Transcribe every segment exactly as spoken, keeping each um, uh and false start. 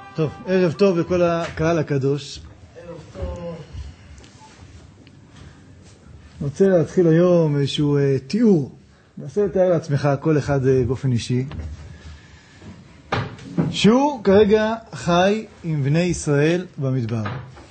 טוב, ערב טוב לכל הקהל הקדוש. ערב טוב. אני רוצה להתחיל היום איזשהו אה, תיאור. ננסה לתאר לעצמך כל אחד אה, באופן אישי. שהוא כרגע חי עם בני ישראל במדבר.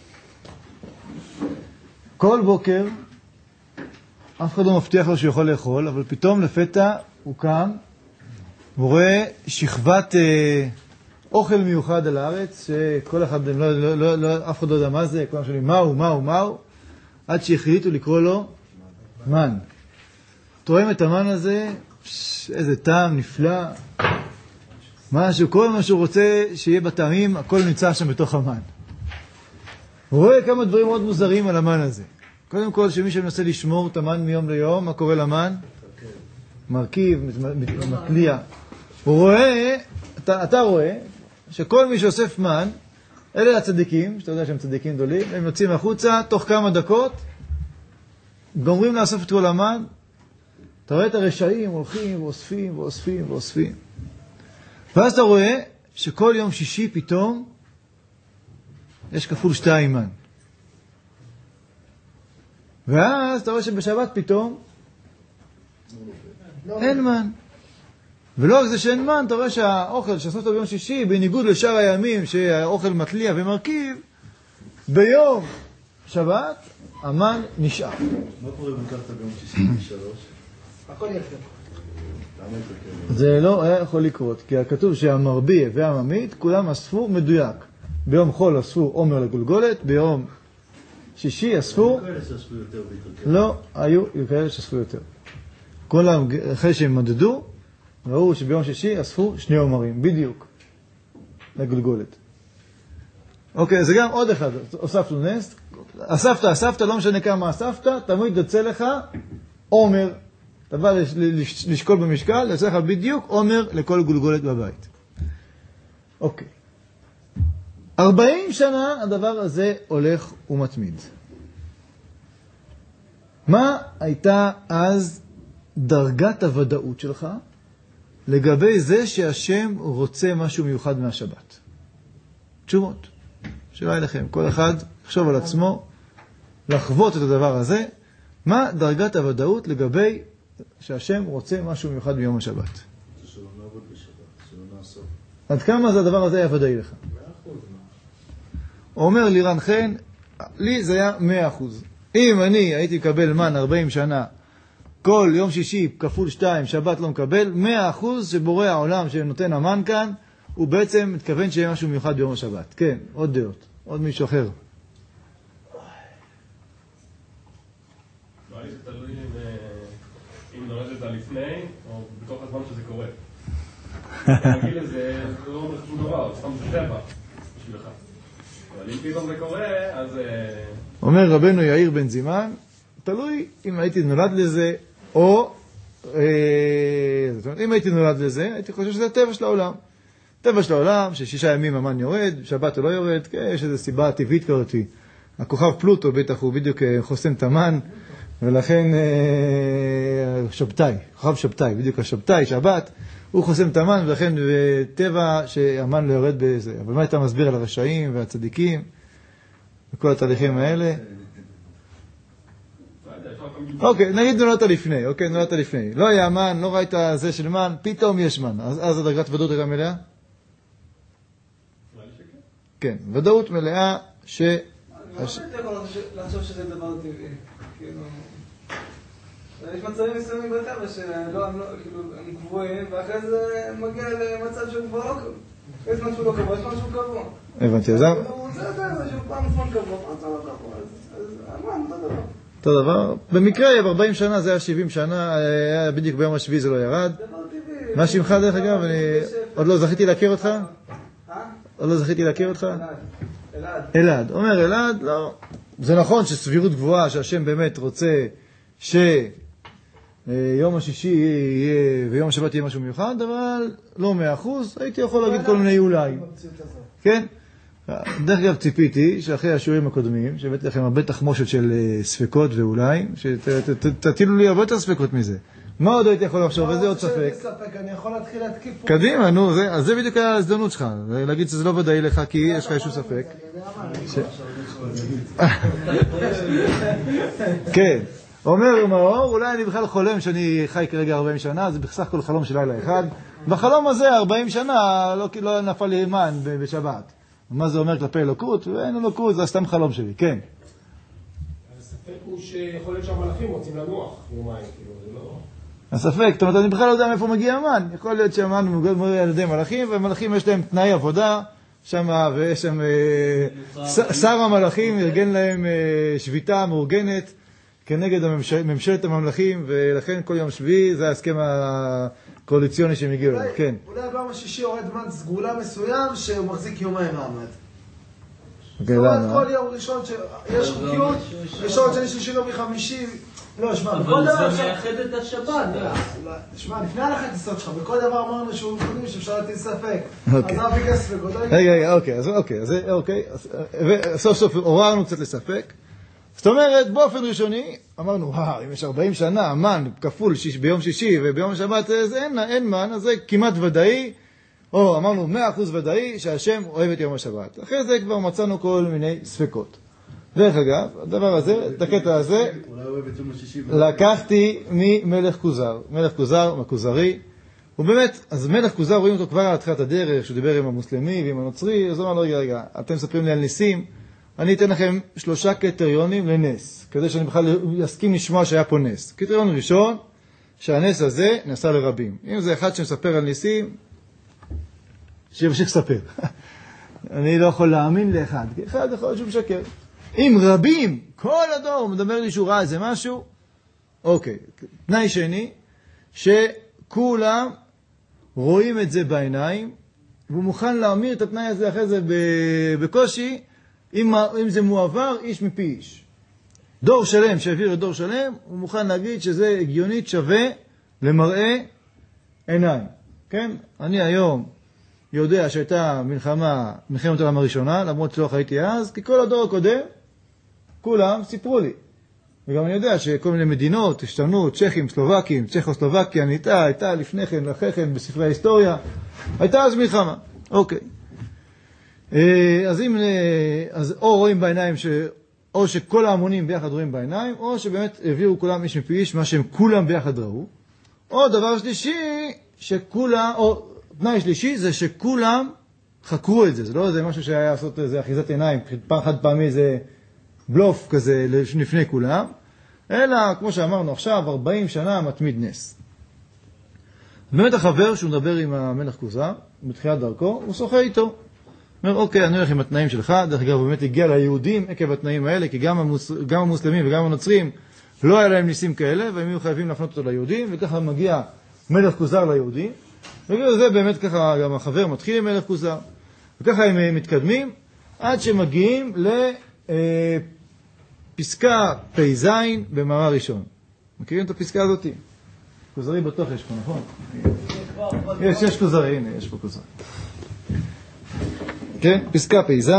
כל בוקר, אף אחד לא מבטיח לו שהוא יכול לאכול, אבל פתאום לפתע הוא קם, הוא רואה שכבת אה, אוכל מיוחד על הארץ, שכל אחד, לא, לא, לא, לא, אף אחד לא יודע מה זה, כולם שואלים מהו, מהו, מהו, עד שהחליטו לקרוא לו מן. תורם את המן הזה, פש, איזה טעם נפלא, משהו, כל מה שהוא רוצה שיהיה בטעמים, הכל נמצא שם בתוך המן. הוא רואה כמה דברים מאוד מוזרים על המן הזה. קודם כל, שמי שמנסה לשמור את המן מיום ליום, מה קורה למן? מרכיב, מקליע. הוא רואה, אתה, אתה רואה, שכל מי שאוסף מן, אלה הצדיקים, שאתה יודע שהם צדיקים גדולים, הם יוצאים החוצה, תוך כמה דקות, גומרים לאסוף את כל המן, אתה רואה את הרשעים הולכים ואוספים ואוספים ואוספים. ואז אתה רואה שכל יום שישי פתאום, יש כפול שתיים מן. ואז אתה רואה שבשבת פתאום, אין מן. ולא רק זה שאין מן, אתה רואה שהאוכל שעשו אותו ביום שישי, בניגוד לשאר הימים שהאוכל מטליע ומרכיב, ביום שבת, המן נשאר. מה קורה אם לקחת ביום שישי בשלוש? הכל יפה. זה לא היה יכול לקרות, כי כתוב שהמרבי והממית, כולם אספו מדויק. ביום חול אספו עומר לגולגולת, ביום שישי אספו... כאלה שאספו יותר ויותר. לא, היו כאלה שאספו יותר. כולם, אחרי שהם מדדו, ראו שביום שישי אספו שני עומרים, בדיוק, לגולגולת. אוקיי, זה גם עוד אחד, אוספנו נס, אספת, אספת, לא משנה כמה אספת, תמיד יוצא לך עומר, אתה בא לשקול במשקל, יוצא לך בדיוק עומר לכל גולגולת בבית. אוקיי. ארבעים שנה הדבר הזה הולך ומתמיד. מה הייתה אז דרגת הוודאות שלך לגבי זה שהשם רוצה משהו מיוחד מהשבת? תשובות. שאלה אליכם. כל אחד יחשוב על עצמו, לחוות את הדבר הזה. מה דרגת הוודאות לגבי שהשם רוצה משהו מיוחד ביום השבת? זה שלא נעבוד בשבת, שלא נעסוק. עד כמה זה הדבר הזה היה ודאי לך? הוא אומר לי, רן חן, לי זה היה מאה אחוז. אם אני הייתי מקבל מן ארבעים שנה, כל יום שישי כפול שתיים, שבת לא מקבל, מאה אחוז שבורא העולם שנותן המן כאן, הוא בעצם מתכוון שיהיה משהו מיוחד ביום השבת. כן, עוד דעות. עוד מישהו אחר. לא, לי זה תלוי אם נולדת לפני, או בתוך הזמן שזה קורה. בגיל הזה, זה לא אומר שום דבר, סתם זה טבע בשבילך. אבל אם פתאום זה קורה, אז... אומר רבנו יאיר בן זימן, תלוי אם הייתי נולד לזה, או... זאת אומרת, אם הייתי נולד לזה, הייתי חושב שזה הטבע של העולם. טבע של העולם, ששישה ימים המן יורד, שבת הוא לא יורד, יש איזו סיבה טבעית כזאת. הכוכב פלוטו בטח הוא בדיוק חוסם את המן, ולכן שבתאי, כוכב שבתאי, בדיוק השבתאי, שבת, הוא חוסם את המן, ולכן טבע שהמן לא יורד בזה. אבל מה אתה מסביר על הרשעים והצדיקים, וכל התהליכים האלה? אוקיי, נגיד נולדת לפני, אוקיי, נולדת לפני. לא היה מן, לא ראית זה של מן, פתאום יש מן. אז, אז הדרגת ודאות הייתה מלאה? כן, ודאות מלאה ש... אני לא יכול לחשוב שזה דבר טבעי. כאילו... יש מצבים מסוימים בטבע שהם קבועים, ואחרי זה מגיע למצב שהוא כבר לא קבוע. יש משהו לא קבוע, יש משהו קבוע. הבנתי, אז... זה הטבע שהוא פעם זמן קבוע, פעם זמן לא קבוע. אז אמן, אותו דבר. אותו דבר. במקרה היה ארבעים שנה, זה היה שבעים שנה, היה בדיוק ביום השביעי זה לא ירד. מה שמך דרך אגב? אני עוד לא זכיתי להכיר אותך? עוד לא זכיתי להכיר אותך? אלעד. אלעד. אומר אלעד, לא. זה נכון שסבירות גבוהה, שהשם באמת רוצה שיום השישי יהיה, ויום השבת יהיה משהו מיוחד, אבל לא מאה אחוז, הייתי יכול להגיד כל מיני אולי. כן? דרך אגב ציפיתי שאחרי השיעורים הקודמים, שהבאתי לכם הרבה תחמושת של ספקות ואולי, שתטילו לי הרבה יותר ספקות מזה. מה עוד הייתי יכול לחשוב? איזה עוד ספק? אני יכול להתחיל להתקיף פה. קדימה, נו, אז זה בדיוק ההזדמנות שלך. להגיד שזה לא ודאי לך, כי יש לך איזשהו ספק. כן. אומר מאור, אולי אני בכלל חולם שאני חי כרגע ארבעים שנה, זה בסך הכל חלום של לילה אחד. בחלום הזה, ארבעים שנה, לא נפל לי מן בשבת. מה זה אומר כלפי אלוקות? ואין אלוקות, זה סתם חלום שלי, כן. הספק הוא שיכול להיות שהמלאכים רוצים לנוח יומיים, כאילו, זה לא... הספק, זאת אומרת, אני בכלל לא יודע מאיפה מגיע המן. יכול להיות שהמן מוגד על ידי מלאכים, ומלאכים יש להם תנאי עבודה, שם, ויש שם, שר המלאכים ארגן להם שביתה מאורגנת, כנגד ממשלת הממלכים, ולכן כל יום שביעי זה ההסכם הקואליציוני שהם הגיעו להם, כן. אולי ביום השישי יורד מן סגולה מסוים שהוא מחזיק יומיים מעמד. זאת אומרת, כל יום ראשון שיש חוקיות, ראשון שני שלישי רביעי חמישי, לא, שמע, אבל זה מייחד את השבת. שמע, לפני הלכת טיסות שלך, בכל דבר אמרנו שהוא קודם שאפשר להטיל ספק. אז אבי כספק, עוד לא... רגע, רגע, אוקיי, אז אוקיי, אז אוקיי, סוף סוף עוררנו קצת לספק. זאת אומרת, באופן ראשוני, אמרנו, וואו, אם יש ארבעים שנה, מן כפול שיש, ביום שישי וביום שבת, אז אין, אין מן, אז זה כמעט ודאי, או אמרנו, מאה אחוז ודאי שהשם אוהב את יום השבת. אחרי זה כבר מצאנו כל מיני ספקות. דרך אגב, הדבר הזה, את הקטע הזה, לקחתי ממלך כוזר. מלך כוזר, מכוזרי, ובאמת, אז מלך כוזר רואים אותו כבר על התחילת הדרך, שהוא דיבר עם המוסלמי ועם הנוצרי, אז אמרנו, רגע, רגע, אתם מספרים לי על ניסים, אני אתן לכם שלושה קריטריונים לנס, כדי שאני בכלל אסכים לשמוע שהיה פה נס. קריטריון ראשון, שהנס הזה נעשה לרבים. אם זה אחד שמספר על ניסים, שימשיך לספר. אני לא יכול להאמין לאחד, כי אחד יכול להיות שהוא משקר. אם רבים, כל הדור מדבר לי שהוא ראה איזה משהו, אוקיי. תנאי שני, שכולם רואים את זה בעיניים, והוא מוכן להמיר את התנאי הזה אחרי זה בקושי, אם, אם זה מועבר, איש מפי איש. דור שלם שהעביר לדור שלם, הוא מוכן להגיד שזה הגיונית שווה למראה עיניים. כן? אני היום יודע שהייתה מלחמה, מלחמת העולם הראשונה, למרות שלא חייתי אז, כי כל הדור הקודם, כולם סיפרו לי. וגם אני יודע שכל מיני מדינות, השתנו, צ'כים, סלובקים, צ'כוסלובקיה, הייתה, הייתה לפני כן, לאחרי כן, בספרי ההיסטוריה, הייתה אז מלחמה. אוקיי. אז אם, אז או רואים בעיניים, ש, או שכל ההמונים ביחד רואים בעיניים, או שבאמת הביאו כולם איש מפי איש, מה שהם כולם ביחד ראו. או דבר שלישי, שכולם, או תנאי שלישי, זה שכולם חקרו את זה. זה לא זה משהו שהיה לעשות איזה אחיזת עיניים, פעם חד פעמי זה בלוף כזה לפני כולם, אלא, כמו שאמרנו עכשיו, ארבעים שנה מתמיד נס. באמת החבר שהוא מדבר עם המלך כוזר, בתחילת דרכו, הוא שוחה איתו. אומר, אוקיי, אני הולך עם התנאים שלך, דרך אגב, הוא באמת הגיע ליהודים עקב התנאים האלה, כי גם, המוס, גם המוסלמים וגם הנוצרים לא היה להם ניסים כאלה, והם היו חייבים להפנות אותו ליהודים, וככה מגיע מלך כוזר ליהודים, ובגלל זה באמת ככה גם החבר מתחיל עם מלך כוזר, וככה הם מתקדמים, עד שמגיעים לפסקה פ"ז במאמר ראשון. מכירים את הפסקה הזאת? כוזרי בטוח יש פה, נכון? יש, יש כוזרי, הנה, יש פה כוזרי. כן, פסקה פ"ז.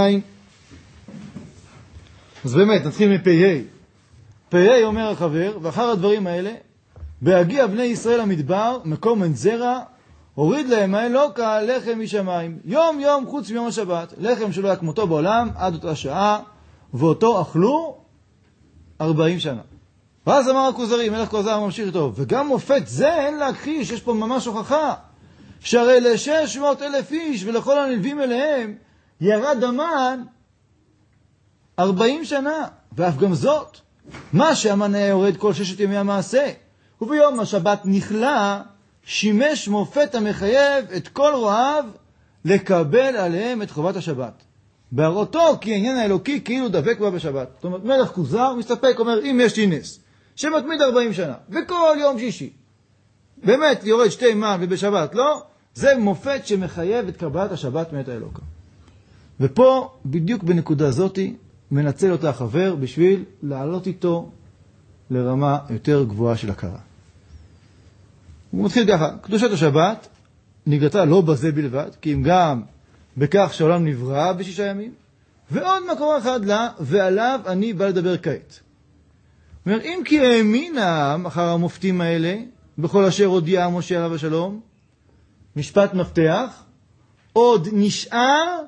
אז באמת, נתחיל מפ"ה. פ"ה אומר החבר, ואחר הדברים האלה, בהגיע בני ישראל המדבר, מקום אין זרע, הוריד להם האלוקה לחם משמיים. יום יום חוץ מיום השבת. לחם שלא היה כמותו בעולם, עד אותה שעה, ואותו אכלו ארבעים שנה. ואז אמר הכוזרי, מלך כוזר ממשיך איתו, וגם מופת זה אין להכחיש, יש פה ממש הוכחה, שהרי לשש מאות אלף איש ולכל הנלווים אליהם, ירד המן ארבעים שנה, ואף גם זאת, מה שהמן היה יורד כל ששת ימי המעשה, וביום השבת נכלה, שימש מופת המחייב את כל רועיו לקבל עליהם את חובת השבת. בהראותו כי העניין האלוקי כאילו דבק בה בשבת. זאת אומרת, מלך כוזר מסתפק, אומר, אם יש לי נס, שמתמיד ארבעים שנה, וכל יום שישי, באמת יורד שתי מן ובשבת לא, זה מופת שמחייב את קבלת השבת מאת האלוקה. ופה, בדיוק בנקודה הזאת, מנצל אותה החבר בשביל לעלות איתו לרמה יותר גבוהה של הכרה. הוא מתחיל ככה, קדושת השבת נגרתה לא בזה בלבד, כי אם גם בכך שהעולם נברא בשישה ימים, ועוד מקור אחד לה, ועליו אני בא לדבר כעת. אומר, אם כי האמין העם אחר המופתים האלה, בכל אשר הודיע משה עליו השלום. משפט מפתח. עוד נשאר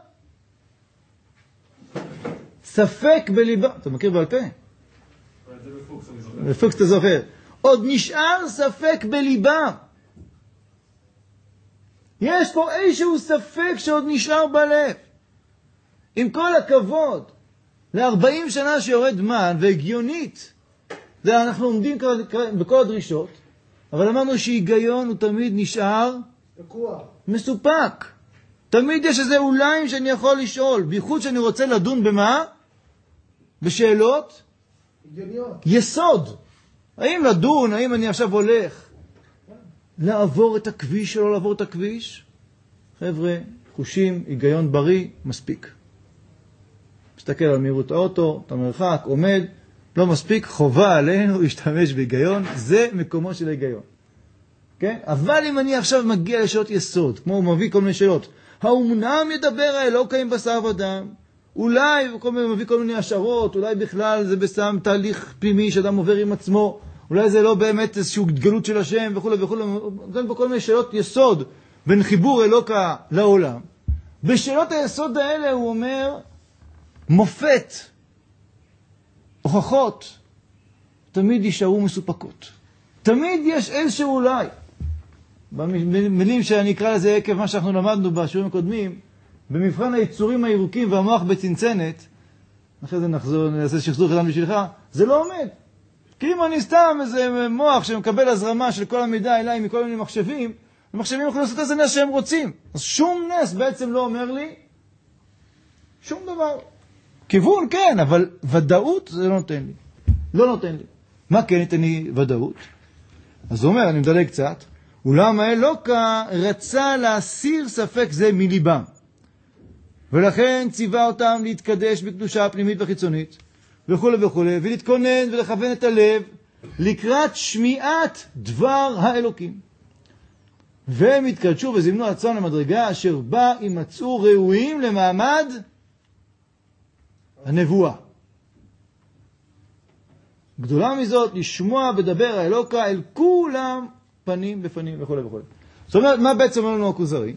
ספק בליבה. אתה מכיר בעל פה? זה בפוקס, אני זוכר. בפוקס אתה זוכר. עוד נשאר ספק בליבה. יש פה איזשהו ספק שעוד נשאר בלב. עם כל הכבוד, ל-ארבעים שנה שיורד מן והגיונית, זה אנחנו עומדים בכל הדרישות, אבל אמרנו שהיגיון הוא תמיד נשאר תקוע. מסופק. תמיד יש איזה אוליים שאני יכול לשאול, בייחוד שאני רוצה לדון במה? בשאלות הגיוניות. יסוד. האם לדון, האם אני עכשיו הולך לעבור את הכביש או לא לעבור את הכביש? חבר'ה, חושים, היגיון בריא, מספיק. מסתכל על מהירות האוטו, את המרחק, עומד, לא מספיק, חובה עלינו להשתמש בהיגיון, זה מקומו של ההיגיון. כן? אבל אם אני עכשיו מגיע לשאלות יסוד, כמו הוא מביא כל מיני שאלות, האומנם ידבר האלוקאים בשר ודם? אולי הוא מביא כל מיני השערות, אולי בכלל זה בסתם תהליך פנימי שאדם עובר עם עצמו, אולי זה לא באמת איזושהי התגלות של השם וכו' וכו'. הוא נותן פה כל מיני שאלות יסוד בין חיבור אלוקה לעולם. בשאלות היסוד האלה הוא אומר מופת, הוכחות, תמיד יישארו מסופקות. תמיד יש איזשהו אולי. במילים שאני אקרא לזה עקב מה שאנחנו למדנו בשיעורים הקודמים, במבחן היצורים הירוקים והמוח בצנצנת, אחרי זה נחזור, נעשה שחזור חדם בשבילך, זה לא עומד. כי אם אני סתם איזה מוח שמקבל הזרמה של כל המידע אליי מכל מיני מחשבים, המחשבים יכולים לעשות איזה נס שהם רוצים. אז שום נס בעצם לא אומר לי שום דבר. כיוון כן, אבל ודאות זה לא נותן לי. לא נותן לי. מה כן ניתן לי ודאות? אז הוא אומר, אני מדלג קצת, אולם האלוקה רצה להסיר ספק זה מליבם. ולכן ציווה אותם להתקדש בקדושה הפנימית והחיצונית, וכו' וכו', ולהתכונן ולכוון את הלב לקראת שמיעת דבר האלוקים. והם התקדשו וזימנו עצמם למדרגה אשר בה יימצאו ראויים למעמד הנבואה. גדולה מזאת, לשמוע בדבר האלוקה אל כולם פנים בפנים וכו' וכו'. זאת אומרת, מה בעצם אומר לנו הכוזרי?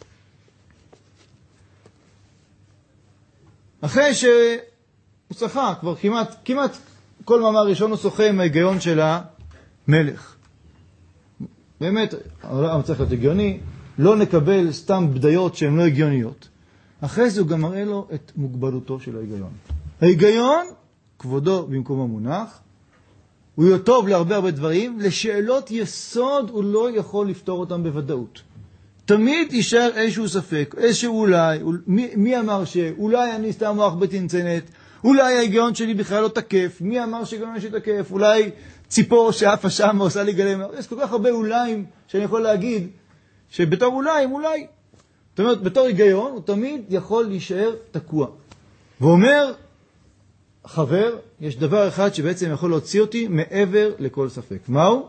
אחרי שהוא שחה, כבר כמעט, כמעט כל מאמר ראשון הוא שוחה עם ההיגיון של המלך. באמת, העולם צריך להיות הגיוני, לא נקבל סתם בדיות שהן לא הגיוניות. אחרי זה הוא גם מראה לו את מוגבלותו של ההיגיון. ההיגיון, כבודו במקומו מונח, הוא יהיה טוב להרבה הרבה דברים, לשאלות יסוד הוא לא יכול לפתור אותם בוודאות. תמיד יישאר איזשהו ספק, איזשהו אולי, מי, מי אמר שאולי אני סתם מוח בצנצנת, אולי ההיגיון שלי בכלל לא תקף, מי אמר שגם יש לי תקף, אולי ציפור שאף שם ועושה לי גלם, יש כל כך הרבה אוליים שאני יכול להגיד, שבתור אוליים, אולי. זאת אומרת, בתור היגיון הוא תמיד יכול להישאר תקוע. ואומר, חבר, יש דבר אחד שבעצם יכול להוציא אותי מעבר לכל ספק. מהו?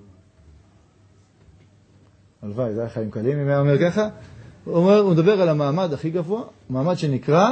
הלוואי, זה היה חיים קלים, אם היה אומר ככה. הוא, אומר, הוא מדבר על המעמד הכי גבוה, מעמד שנקרא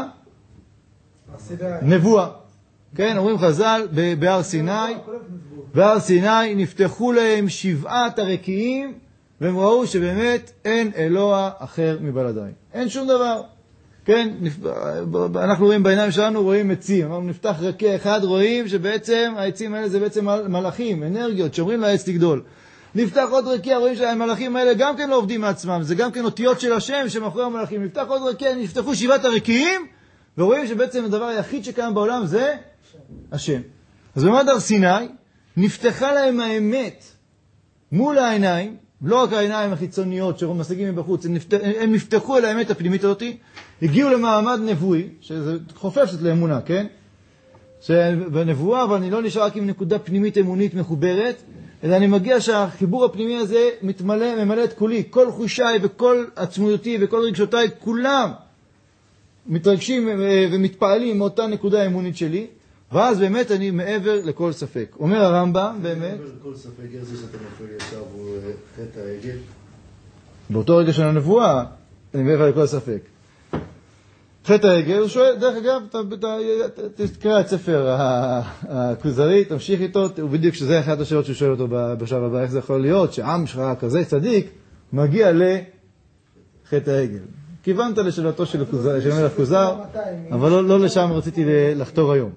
נבואה. כן, אומרים חז"ל, בהר סיני, בהר סיני נפתחו להם שבעת הרקיעים, והם ראו שבאמת אין אלוה אחר מבלעדיי. אין שום דבר. כן, אנחנו רואים בעיניים שלנו, רואים עצים. אמרנו, נפתח רקיע אחד, רואים שבעצם העצים האלה זה בעצם מלאכים, אנרגיות, שאומרים לעץ לגדול. נפתח עוד רקיע, רואים שהמלאכים האלה גם כן לא עובדים מעצמם, זה גם כן אותיות של השם שמאחורי המלאכים. נפתח עוד רקיע, נפתחו שבעת הרקיעים, ורואים שבעצם הדבר היחיד שקיים בעולם זה השם. אז במעמד הר סיני, נפתחה להם האמת מול העיניים, לא רק העיניים החיצוניות שמשיגים מבחוץ, הם, נפתח, הם נפתחו אל האמת הפנימית הזאת, הגיעו למעמד נבואי, שזה חופפת לאמונה, כן? בנבואה, אבל אני לא נשאר רק עם נקודה פנימית אמונית מחוברת, אלא אני מגיע שהחיבור הפנימי הזה מתמלא, ממלא את כולי, כל חושיי וכל עצמויותי וכל רגשותיי, כולם מתרגשים ומתפעלים מאותה נקודה אמונית שלי, ואז באמת אני מעבר לכל ספק. אומר הרמב"ם, באמת... מעבר לכל ספק, איך זה שאתה נופל ישר והוא חטא העגל? באותו רגע של הנבואה, אני מעבר לכל ספק. חטא העגל, הוא שואל, דרך אגב, תקרא את ספר הכוזרי, תמשיך איתו, ובדיוק שזה אחת השאלות שהוא שואל אותו בשלב הבא, איך זה יכול להיות שעם שלך כזה צדיק מגיע לחטא העגל. כיוונת לשאלתו של מלך כוזר, אבל לא לשם רציתי לחתור היום.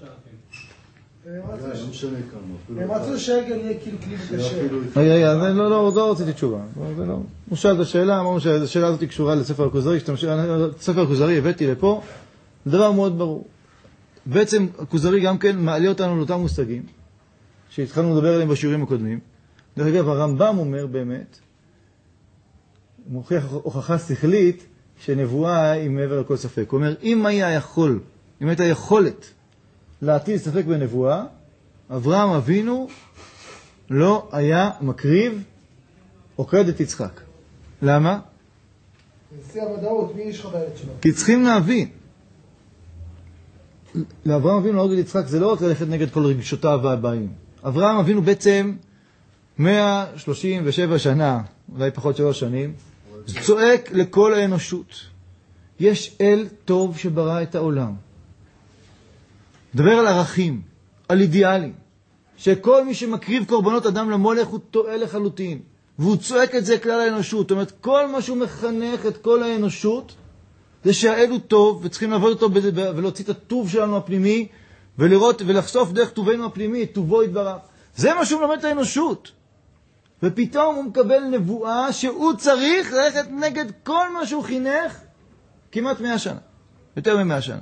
הם רצו שהעגל יהיה כאילו כלי בקשר. רגע, לא רציתי תשובה. הוא שאל את השאלה, אמרנו שהשאלה הזאת קשורה לספר הכוזרי, ספר הכוזרי הבאתי לפה, דבר מאוד ברור. בעצם הכוזרי גם כן מעלה אותנו לאותם מושגים, שהתחלנו לדבר עליהם בשיעורים הקודמים. דרך אגב, הרמב"ם אומר באמת, מוכיח הוכחה שכלית, שנבואה היא מעבר לכל ספק. הוא אומר, אם היה יכול, אם הייתה יכולת להטיל ספק בנבואה, אברהם אבינו לא היה מקריב עוקד את יצחק. למה? נשיא הוודאות, מי יש לך בילד שלו? כי צריכים להבין. לאברהם אבינו להרוג את יצחק זה לא רק ללכת נגד כל רגשותיו והבאים. אברהם אבינו בעצם מאה שלושים ושבע שנה, אולי פחות שלוש שנים, צועק לכל האנושות. יש אל טוב שברא את העולם. דבר על ערכים, על אידיאלים, שכל מי שמקריב קורבנות אדם למולך הוא טועה לחלוטין, והוא צועק את זה כלל האנושות. זאת אומרת, כל מה שהוא מחנך את כל האנושות, זה שהאל הוא טוב, וצריכים לעבוד אותו ולהוציא את הטוב שלנו הפנימי, ולראות ולחשוף דרך טובנו הפנימי, את טובו יתברך. זה מה שהוא מלמד את האנושות. ופתאום הוא מקבל נבואה שהוא צריך ללכת נגד כל מה שהוא חינך כמעט מאה שנה, יותר ממאה שנה.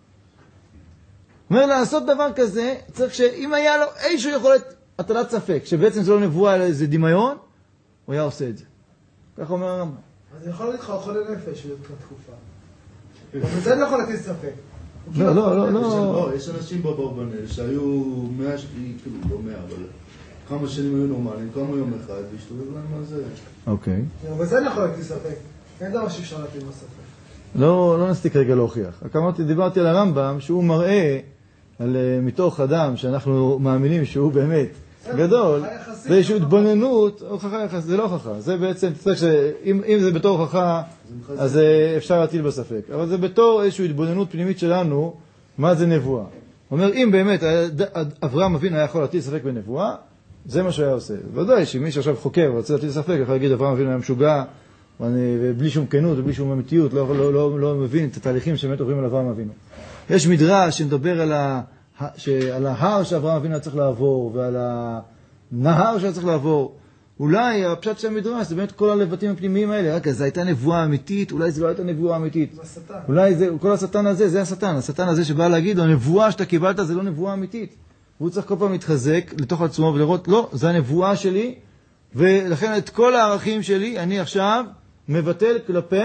אומר, לעשות דבר כזה, צריך שאם היה לו איזשהו יכולת הטלת ספק, שבעצם זה לא נבואה אלא איזה דמיון, הוא היה עושה את זה. כך אומר הרמב"ם. אז אני יכול להגיד לך, חולה נפש באותה תקופה. אבל זה אני לא יכול להטיל ספק. לא, לא, לא, לא. יש אנשים בברבנל שהיו מאה, כאילו, לא מאה, אבל כמה שנים היו נורמליים, קמו יום אחד, והשתובב להם על זה. אוקיי. אבל זה אני יכול להטיל ספק. אין דבר שאפשר להטיל ספק. לא, לא נסתיק רגע להוכיח. אמרתי, דיברתי על הרמב"ם, שהוא מראה על מתוך אדם שאנחנו מאמינים שהוא באמת גדול, ואיזושהי התבוננות, הוכחה יחס, זה לא הוכחה. זה בעצם, צריך שאם אם זה בתור הוכחה, אז אפשר להטיל בספק. אבל זה בתור איזושהי התבוננות פנימית שלנו, מה זה נבואה. אומר, אם באמת אברהם אבינו היה יכול להטיל ספק בנבואה, זה מה שהוא היה עושה. ודאי שמי שעכשיו חוקר ורוצה להטיל ספק, יכול להגיד אברהם אבינו היה משוגע, ובלי שום כנות ובלי שום אמיתיות, לא, לא, לא, לא מבין את התהליכים שבאמת עוברים על אברהם אבינו. יש מדרש שמדבר על, ה, ש, על ההר שאברהם אבינו היה צריך לעבור, ועל הנהר שהיה צריך לעבור. אולי הפשט של המדרש, זה באמת כל הלבטים הפנימיים האלה, רק אז זו הייתה נבואה אמיתית, אולי זו לא הייתה נבואה אמיתית. השטן. אולי זה, כל השטן הזה, זה השטן. השטן הזה שבא להגיד, הנבואה שאתה קיבלת זה לא נבואה אמיתית. והוא צריך כל פעם להתחזק לתוך עצמו ולראות, לא, זה הנבואה שלי, ולכן את כל הערכים שלי, אני עכשיו מבטל כלפי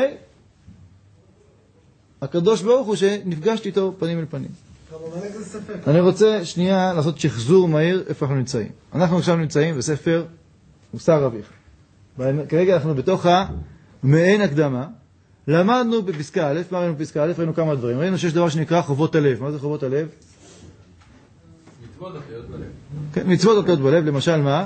הקדוש ברוך הוא שנפגשתי איתו פנים אל פנים. אני רוצה שנייה לעשות שחזור מהיר איפה אנחנו נמצאים. אנחנו עכשיו נמצאים בספר מוסר אביך. כרגע אנחנו בתוך המעין הקדמה. למדנו בפסקה א', מה ראינו בפסקה א', ראינו כמה דברים. ראינו שיש דבר שנקרא חובות הלב. מה זה חובות הלב? מצוות התלויות בלב. כן, מצוות התלויות בלב, למשל מה?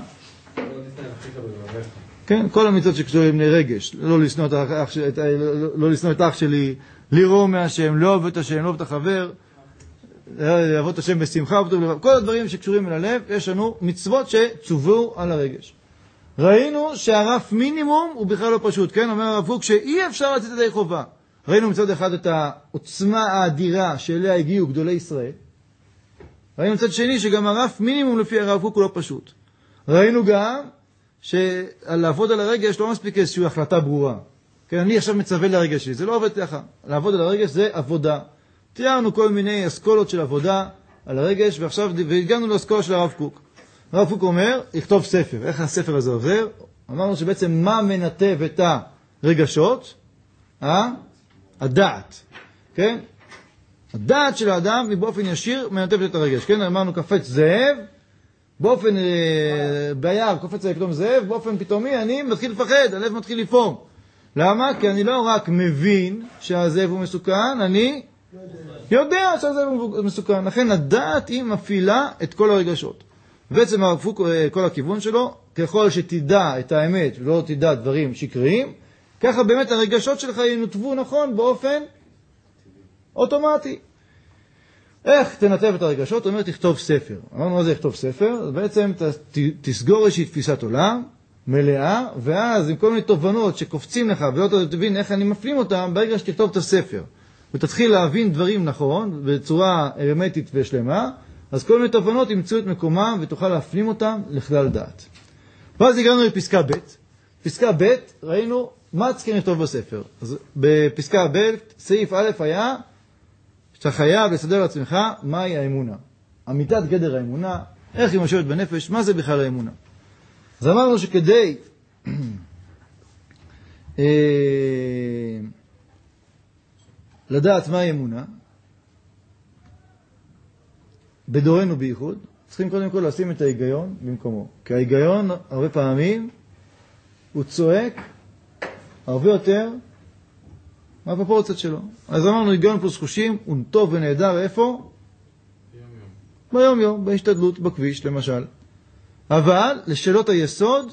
כן, כל המצוות שקשורים לרגש, לא לשנוא את האח, לא לשנוא את האח שלי, לירוא מהשם, לא אוהב את השם, לא אוהב את החבר, לעבוד את השם בשמחה, כל הדברים שקשורים אל הלב, יש לנו מצוות שצוו על הרגש. ראינו שהרף מינימום הוא בכלל לא פשוט, כן? אומר הרב קוק שאי אפשר לצאת ידי חובה. ראינו מצד אחד את העוצמה האדירה שאליה הגיעו גדולי ישראל. ראינו מצד שני שגם הרף מינימום לפי הרב קוק הוא לא פשוט. ראינו גם שלעבוד על הרגש לא מספיק איזושהי החלטה ברורה. כן, אני עכשיו מצווה לרגש שלי, זה לא עובד ככה. לעבוד על הרגש זה עבודה. תיארנו כל מיני אסכולות של עבודה על הרגש, ועכשיו והגענו לאסכולה של הרב קוק. הרב קוק אומר, יכתוב ספר. איך הספר הזה עובר? אמרנו שבעצם מה מנתב את הרגשות? אה? הדעת. כן? הדעת של האדם היא באופן ישיר מנתבת את הרגש. כן, אמרנו קפץ זאב, באופן אה, ביער קופץ פתאום זאב, באופן פתאומי אני מתחיל לפחד, הלב מתחיל לפעום. למה? כי אני לא רק מבין שהזאב הוא מסוכן, אני יודע שהזאב הוא מסוכן. לכן הדעת היא מפעילה את כל הרגשות. בעצם הרב קוק, כל הכיוון שלו, ככל שתדע את האמת ולא תדע דברים שקריים, ככה באמת הרגשות שלך ינותבו נכון באופן אוטומטי. איך תנתב את הרגשות? אומר, תכתוב ספר. אמרנו, מה זה לכתוב ספר? אז בעצם ת, תסגור איזושהי תפיסת עולם, מלאה, ואז עם כל מיני תובנות שקופצים לך, ולא תבין איך אני מפנים אותם, ברגע שתכתוב את הספר, ותתחיל להבין דברים נכון, בצורה הרמטית ושלמה, אז כל מיני תובנות ימצאו את מקומם, ותוכל להפנים אותם לכלל דעת. ואז הגענו לפסקה ב'. פסקה ב', ראינו מה צריכים לכתוב בספר. אז בפסקה ב', סעיף א' היה, שאתה חייב לסדר לעצמך מהי האמונה. אמיתת גדר האמונה, איך היא משבת בנפש, מה זה בכלל האמונה. אז אמרנו שכדי לדעת מהי אמונה, בדורנו בייחוד, צריכים קודם כל לשים את ההיגיון במקומו. כי ההיגיון הרבה פעמים הוא צועק הרבה יותר מהפרופורציות שלו. אז אמרנו, היגיון פלוס חושים הוא טוב ונהדר איפה? ביום יום, בהשתדלות, בכביש למשל. אבל לשאלות היסוד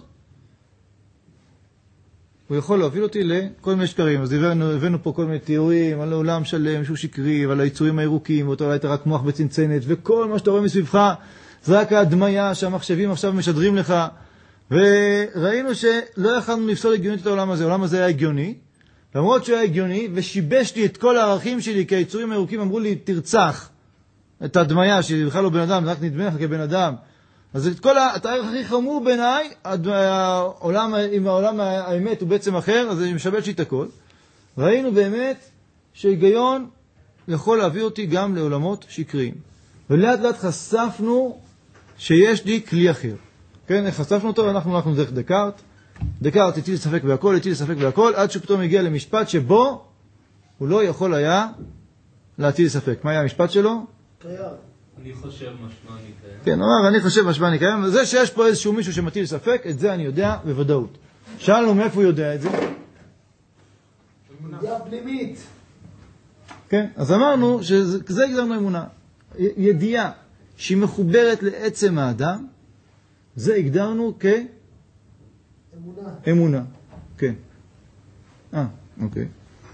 הוא יכול להוביל אותי לכל מיני שקרים. אז הבאנו, הבאנו פה כל מיני תיאורים על העולם שלם שהוא שקרי, ועל היצורים הירוקים, ואותו ראית רק מוח בצנצנת, וכל מה שאתה רואה מסביבך זה רק ההדמיה שהמחשבים עכשיו משדרים לך. וראינו שלא יכולנו לפסול הגיונית את העולם הזה. העולם הזה היה הגיוני, למרות שהוא היה הגיוני, ושיבש לי את כל הערכים שלי, כי היצורים הירוקים אמרו לי, תרצח את ההדמיה שלי, בכלל לא בן אדם, רק נדמה לך כבן אדם. אז את כל הערך הכי חמור בעיניי, העולם, אם העולם האמת הוא בעצם אחר, אז זה משבש לי את הכל. ראינו באמת שהיגיון יכול להביא אותי גם לעולמות שקריים. ולאט לאט חשפנו שיש לי כלי אחר. כן, חשפנו אותו, ואנחנו הלכנו דרך דקארט. דקארט הטיל ספק בהכל, הטיל ספק בהכל, עד שפתאום הגיע למשפט שבו הוא לא יכול היה להטיל ספק. מה היה המשפט שלו? קיים. אני חושב משמע אני קיים. כן, אמר, אני חושב משמע אני קיים. זה שיש פה איזשהו מישהו שמטיל ספק, את זה אני יודע בוודאות. שאלנו מאיפה הוא יודע את זה? ידיעה פנימית. כן, אז אמרנו שזה הגדרנו אמונה. ידיעה שהיא מחוברת לעצם האדם, זה הגדרנו כ... אמונה. אמונה, כן. אה, אוקיי.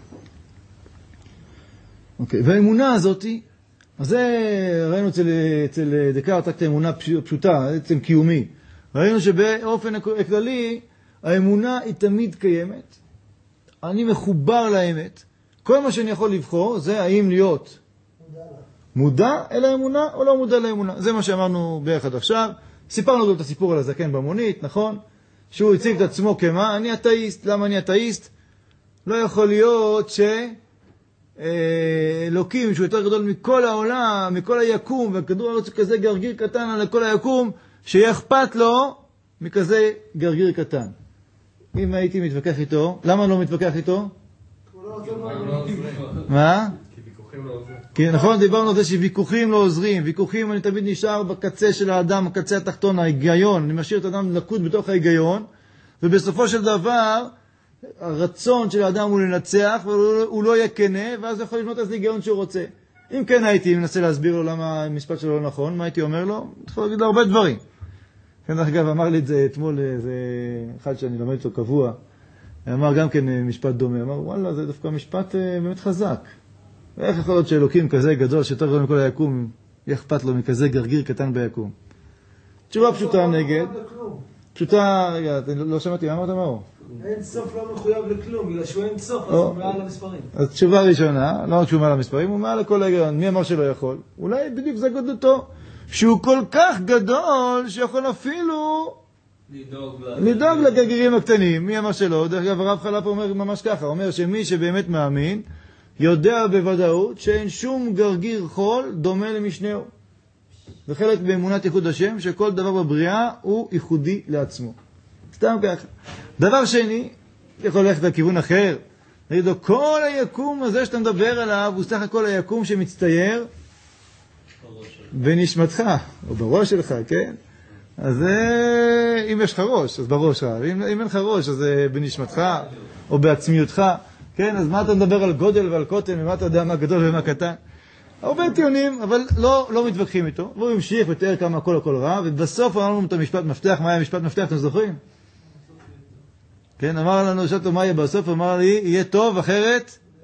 אוקיי, והאמונה הזאת, אז זה ראינו אצל, אצל דקארט, רק האמונה פשוטה, עצם קיומי. ראינו שבאופן הכללי, האמונה היא תמיד קיימת. אני מחובר לאמת. כל מה שאני יכול לבחור זה האם להיות מודע, מודע אל האמונה או לא מודע לאמונה. זה מה שאמרנו ביחד עכשיו. סיפרנו לו את הסיפור על הזקן במונית, נכון? שהוא הציג את עצמו כמה? אני אתאיסט. למה אני אתאיסט? לא יכול להיות ש... אלוקים שהוא יותר גדול מכל העולם, מכל היקום, והכדור הארץ כזה גרגיר קטן על כל היקום, שיהיה אכפת לו מכזה גרגיר קטן. אם הייתי מתווכח איתו, למה לא מתווכח איתו? מה? כי ויכוחים לא עוזרים. כי נכון, דיברנו על זה שוויכוחים לא עוזרים. ויכוחים, אני תמיד נשאר בקצה של האדם, הקצה התחתון, ההיגיון. אני משאיר את האדם לקוד בתוך ההיגיון, ובסופו של דבר הרצון של האדם הוא לנצח, והוא לא יהיה כנה, ואז הוא יכול לבנות איזה היגיון שהוא רוצה. אם כן הייתי מנסה להסביר לו למה המשפט שלו לא נכון, מה הייתי אומר לו? אתה יכול להגיד לו הרבה דברים. כן, אגב, אמר לי את זה אתמול, זה אחד שאני לומד אותו קבוע, אמר גם כן משפט דומה, אמר, וואלה, זה דווקא משפט באמת חזק. איך יכול להיות שאלוקים כזה גדול, שיותר גדול מכל היקום, יהיה אכפת לו מכזה גרגיר קטן ביקום? תשובה פשוטה נגד. פשוטה, רגע, לא שמעתי, מה אמרת מאור? אין סוף לא מחויב לכלום, בגלל שהוא אין סוף, אז הוא מעל המספרים. אז תשובה ראשונה, לא רק שהוא מעל המספרים, הוא מעל לכל ההיגיון. מי אמר שלא יכול? אולי בדיוק זה גדולתו, שהוא כל כך גדול, שיכול אפילו לדאוג לגרגירים הקטנים. מי אמר שלא? דרך אגב, הרב חלפ אומר ממש ככה, אומר שמי שבאמת מאמין, יודע בוודאות שאין שום גרגיר חול דומה למשנהו. זה חלק באמונת ייחוד השם, שכל דבר בבריאה הוא ייחודי לעצמו. סתם ככה. דבר שני, יכול ללכת לכיוון אחר. נגיד לו, כל היקום הזה שאתה מדבר עליו, הוא סך הכל היקום שמצטייר בנשמתך, או בראש שלך, כן? אז אם יש לך ראש, אז בראש שלך. אם, אם אין לך ראש, אז בנשמתך, או בעצמיותך. כן, אז מה אתה מדבר על גודל ועל קוטן, ומה אתה יודע מה גדול ומה קטן? הרבה טיעונים, אבל לא, לא מתווכחים איתו. והוא המשיך ותאר כמה הכל הכל רע, ובסוף אמרנו לנו את המשפט מפתח. מה היה המשפט מפתח, אתם זוכרים? כן, אמר לנו, שאלתו מה יהיה בסוף, אמר לי, יהיה טוב, אחרת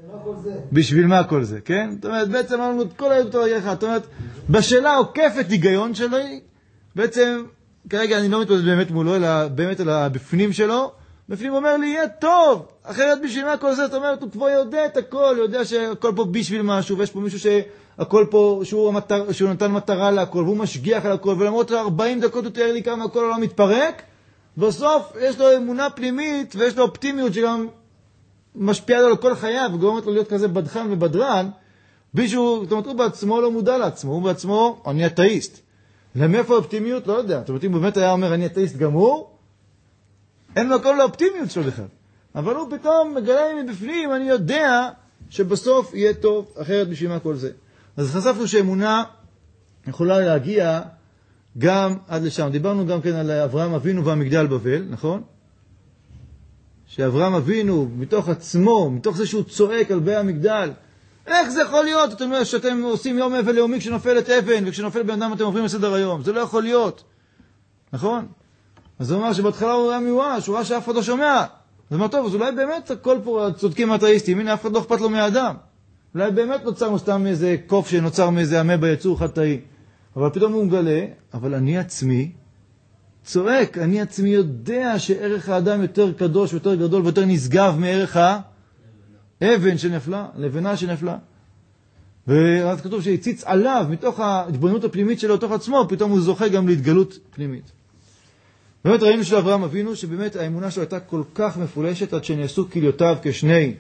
בשביל מה כל זה, כן? זאת אומרת, בעצם אמרנו את כל היהדות על רגע אחד. זאת אומרת, בשאלה העוקפת היגיון שלי, בעצם, כרגע אני לא מתמודד באמת מולו, אלא באמת על הבפנים שלו, בפנים אומר לי, יהיה טוב, אחרת בשביל מה כל זה? זאת אומרת, הוא כבר יודע את הכל, יודע שהכל פה בשביל משהו, ויש פה מישהו שהכל פה, שהוא, המטר, שהוא נתן מטרה להכל, והוא משגיח על הכל, ולמרות ארבעים דקות הוא תיאר לי כמה הכל לא מתפרק, בסוף יש לו אמונה פנימית, ויש לו אופטימיות שגם משפיעה לו על כל חייו, וגורמת לו להיות כזה בדחן ובדרן, בישהו, זאת אומרת, הוא בעצמו לא מודע לעצמו, הוא בעצמו, אני אתאיסט. למאיפה האופטימיות? לא יודע. זאת אומרת, אם באמת היה אומר, אני אתאיסט גמור, אין מקום לאופטימיות שלו בכלל. אבל הוא פתאום מגלה לי מבפנים, אני יודע שבסוף יהיה טוב, אחרת בשביל מה כל זה. אז חשפנו שאמונה יכולה להגיע גם עד לשם. דיברנו גם כן על אברהם אבינו והמגדל בבל, נכון? שאברהם אבינו, מתוך עצמו, מתוך זה שהוא צועק על בי המגדל, איך זה יכול להיות? אתם אומרים שאתם עושים יום אבל לאומי כשנופלת אבן, וכשנופל בן אדם אתם עוברים לסדר היום. זה לא יכול להיות. נכון? אז הוא אומר שבהתחלה הוא היה מיואש, הוא ראה שאף אחד לא שומע. אז אומר, טוב, אז אולי באמת הכל פה צודקים האתאיסטים, הנה אף אחד לא אכפת לו מהאדם. אולי באמת נוצר סתם מאיזה קוף שנוצר מאיזה עמה ביצור חטאי. אבל פתאום הוא מגלה, אבל אני עצמי צועק, אני עצמי יודע שערך האדם יותר קדוש ויותר גדול ויותר נשגב מערך האבן שנפלה, לבנה שנפלה. ואז כתוב שהציץ עליו מתוך ההתבוננות הפנימית שלו לתוך עצמו, פתאום הוא זוכה גם להתגלות פנימית. באמת ראינו של אברהם אבינו שבאמת האמונה שלו הייתה כל כך מפולשת עד שנעשו כליותיו כשני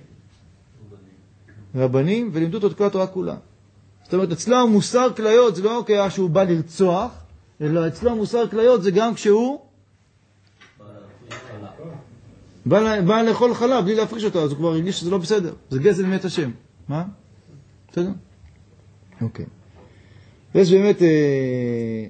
רבנים ולימדו אותו את כל התורה כולה. זאת אומרת, אצלו המוסר כליות זה לא כהיה שהוא בא לרצוח, אלא אצלו המוסר כליות זה גם כשהוא בא, בא לאכול חלב בלי להפריש אותו, אז הוא כבר הרגיש שזה לא בסדר. זה גזל מת השם. מה? בסדר? אוקיי. יש באמת אה,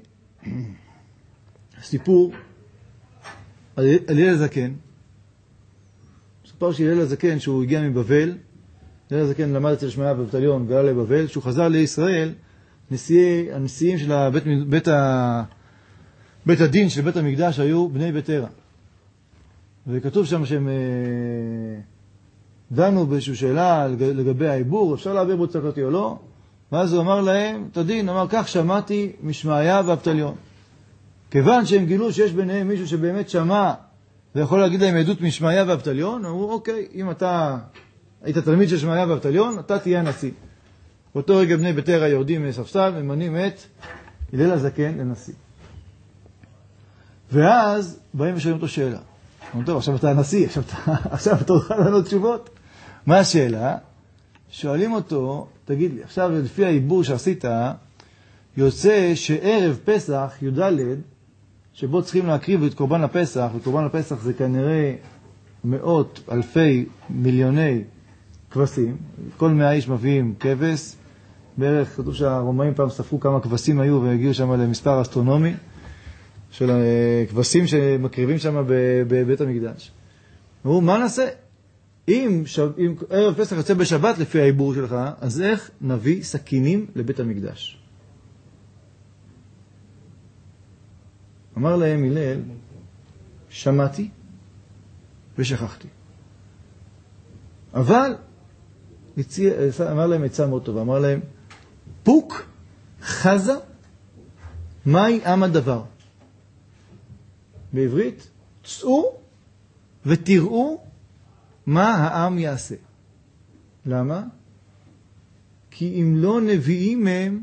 סיפור על הלל הזקן. סיפור של הלל הזקן שהוא הגיע מבבל. הלל הזקן למד אצל שמעיה בבטליון ועלה לבבל. שהוא חזר לישראל, נשיאי, הנשיאים של הבית, בית, ה, בית הדין של בית המקדש היו בני בית תרא. וכתוב שם שהם דנו באיזושהי שאלה לגבי העיבור, אפשר להעביר בו צדקתי או לא, ואז הוא אמר להם, את הדין, אמר כך שמעתי משמעיה ואבטליון. כיוון שהם גילו שיש ביניהם מישהו שבאמת שמע ויכול להגיד להם עדות משמעיה ואבטליון, אמרו אוקיי, אם אתה היית תלמיד של שמעיה ואבטליון, אתה תהיה הנשיא. באותו רגע בני בית תרא יורדים מספסל, ממנים את הלל הזקן לנשיא. ואז באים ושואלים אותו שאלה. טוב, עכשיו אתה הנשיא, עכשיו אתה, עכשיו אתה תוכל לענות תשובות. מה השאלה? שואלים אותו, תגיד לי, עכשיו לפי העיבור שעשית, יוצא שערב פסח, י"ד, שבו צריכים להקריב את קורבן הפסח, וקורבן הפסח זה כנראה מאות, אלפי, מיליוני כבשים. כל מאה איש מביאים כבש. בערך, כתוב שהרומאים פעם ספרו כמה כבשים היו, והגיעו שם למספר אסטרונומי. של הכבשים שמקריבים שם בבית המקדש. אמרו, מה נעשה? אם, שב, אם ערב פסח יוצא בשבת לפי העיבור שלך, אז איך נביא סכינים לבית המקדש? אמר להם הלל, שמעתי ושכחתי. אבל, הציע, אמר להם עצה מאוד טובה, אמר להם, פוק, חזה, מהי עם הדבר? בעברית, צאו ותראו מה העם יעשה. למה? כי אם לא נביאים הם,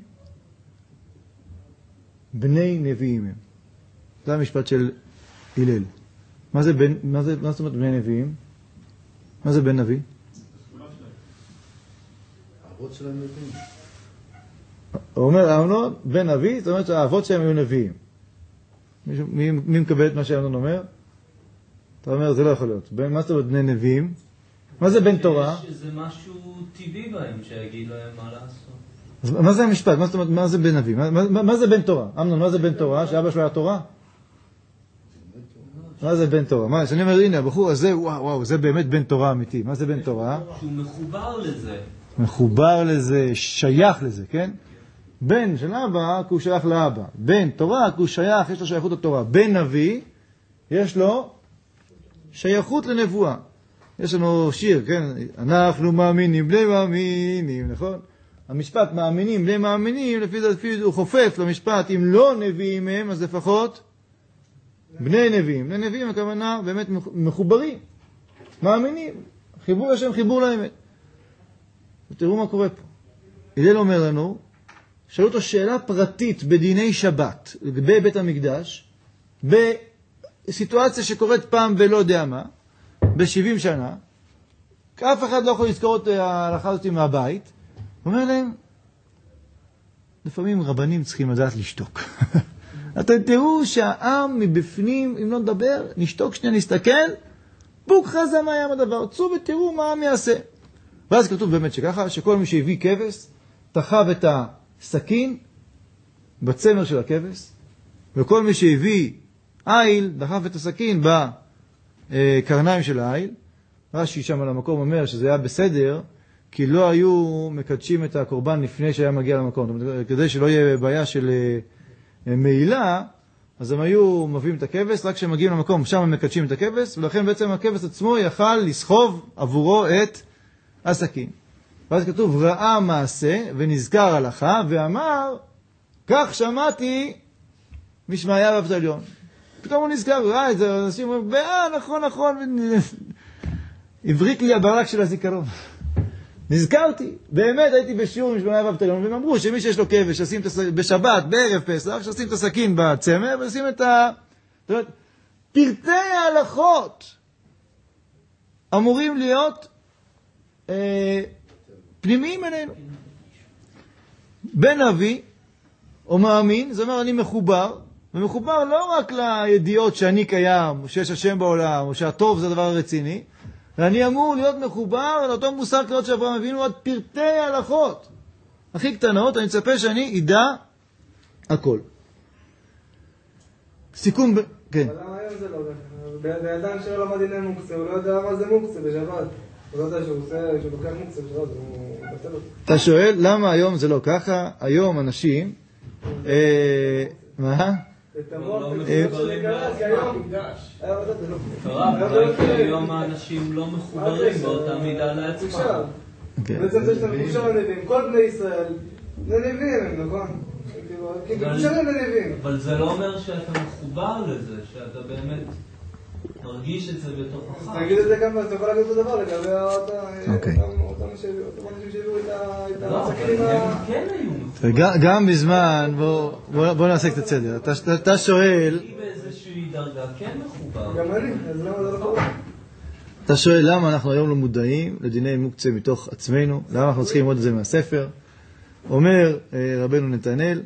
בני נביאים הם. זה המשפט של הלל. מה זה בן, מה זה, מה זאת אומרת בני נביאים? מה זה בן נביא? האבות שלהם נביאים. הוא אומר, אמנון, בן נביא, זאת אומרת שהאבות שלהם היו נביאים. מי, מי מקבל את מה שאמנון אומר? אתה אומר, זה לא יכול להיות. מה זאת אומרת בני נביאים? מה זה בן תורה? שזה משהו טבעי בהם, שיגיד להם מה לעשות. אז מה זה המשפט? מה זאת אומרת, מה זה בן נביא? מה, מה, מה זה בן תורה? אמנון, מה זה בן תורה? שאבא שלו היה תורה? מה זה בן תורה? מה, שאני אומר, הנה, הבחור הזה, וואו, וואו, זה באמת בן תורה אמיתי. מה זה בן תורה? שהוא מחובר לזה. מחובר לזה, שייך לזה, כן? בן של אבא, כי הוא שייך לאבא. בן תורה, כי הוא שייך, יש לו שייכות לתורה. בן נביא, יש לו שייכות לנבואה. יש לנו שיר, כן? אנחנו מאמינים, בני מאמינים, נכון? המשפט מאמינים, בני מאמינים, לפי זה, לפי זה הוא חופף למשפט, אם לא נביאים הם, אז לפחות בני נביאים. בני נביאים, הכוונה, באמת מחוברים, מאמינים, חיבור השם, חיבור לאמת. ותראו מה קורה פה. הלל אומר לנו, שאלו אותו שאלה פרטית בדיני שבת, לגבי בית המקדש, בסיטואציה שקורית פעם ולא יודע מה, ב-שבעים שנה, אף אחד לא יכול לזכור את ההלכה הזאת מהבית, הוא אומר להם, לפעמים רבנים צריכים לדעת לשתוק. אתם תראו שהעם מבפנים, אם לא נדבר, נשתוק שנייה, נסתכל, בוק חזה מה היה הדבר, צאו ותראו מה העם יעשה. ואז כתוב באמת שככה, שכל מי שהביא כבש, תחב את הסכין בצמר של הכבש, וכל מי שהביא איל, דחף את הסכין בקרניים של האיל. רש"י שם על המקום אומר שזה היה בסדר, כי לא היו מקדשים את הקורבן לפני שהיה מגיע למקום. כדי שלא יהיה בעיה של מעילה, אז הם היו מביאים את הכבש, רק כשהם מגיעים למקום, שם הם מקדשים את הכבש, ולכן בעצם הכבש עצמו יכל לסחוב עבורו את הסכין. ואז כתוב, ראה מעשה ונזכר הלכה, ואמר, כך שמעתי משמעיה ואבטליון. פתאום הוא נזכר, ראה את זה, אנשים אומרים, אה, נכון, נכון, הבריק לי הברק של הזיכרון. נזכרתי, באמת הייתי בשיעור משמעיה ואבטליון, והם אמרו שמי שיש לו כבש, ששים בשבת, בערב פסח, ששים את הסכין בצמר, ושים את ה... פרטי ההלכות אמורים להיות אה, פנימיים אלינו. בן אבי, או מאמין, זאת אומרת, אני מחובר, ומחובר לא רק לידיעות שאני קיים, או שיש השם בעולם, או שהטוב זה הדבר הרציני, ואני אמור להיות מחובר לאותו מוסר כלות שאברהם אבינו עד פרטי ההלכות. הכי קטנות, אני מצפה שאני אדע הכל. סיכום, ב... כן. אבל למה היום זה לא ככה? באדם שלא למד דיני מוקצה, הוא לא יודע מה זה מוקצה בשבת. הוא לא יודע שהוא עושה, שהוא לוקח מוקצה בשבת, הוא מבטל אותו. אתה שואל, למה היום זה לא ככה? היום אנשים... מה? את המוח של גרס, כי היום... קרה, כי היום האנשים לא מחוברים באותה מידה לעצמם. בעצם זה שאתה מקושר לנביאים, כל בני ישראל, לנביאים, נכון? כי מקושר לנביאים. אבל זה לא אומר שאתה מחובר לזה, שאתה באמת מרגיש את זה בתוכך. אז תגיד את זה גם, אתה יכול להגיד את הדבר לגבי אותם אנשים שהביאו את הסכינים ה... כן היו מחוברים. גם בזמן, בוא נעשה קצת סדר. אתה שואל... אני באיזושהי דרגה כן מחובר. גם אני, אז למה זה לא קורה? אתה שואל למה אנחנו היום לא מודעים לדיני מוקצה מתוך עצמנו, למה אנחנו צריכים ללמוד את זה מהספר. אומר רבנו נתנאל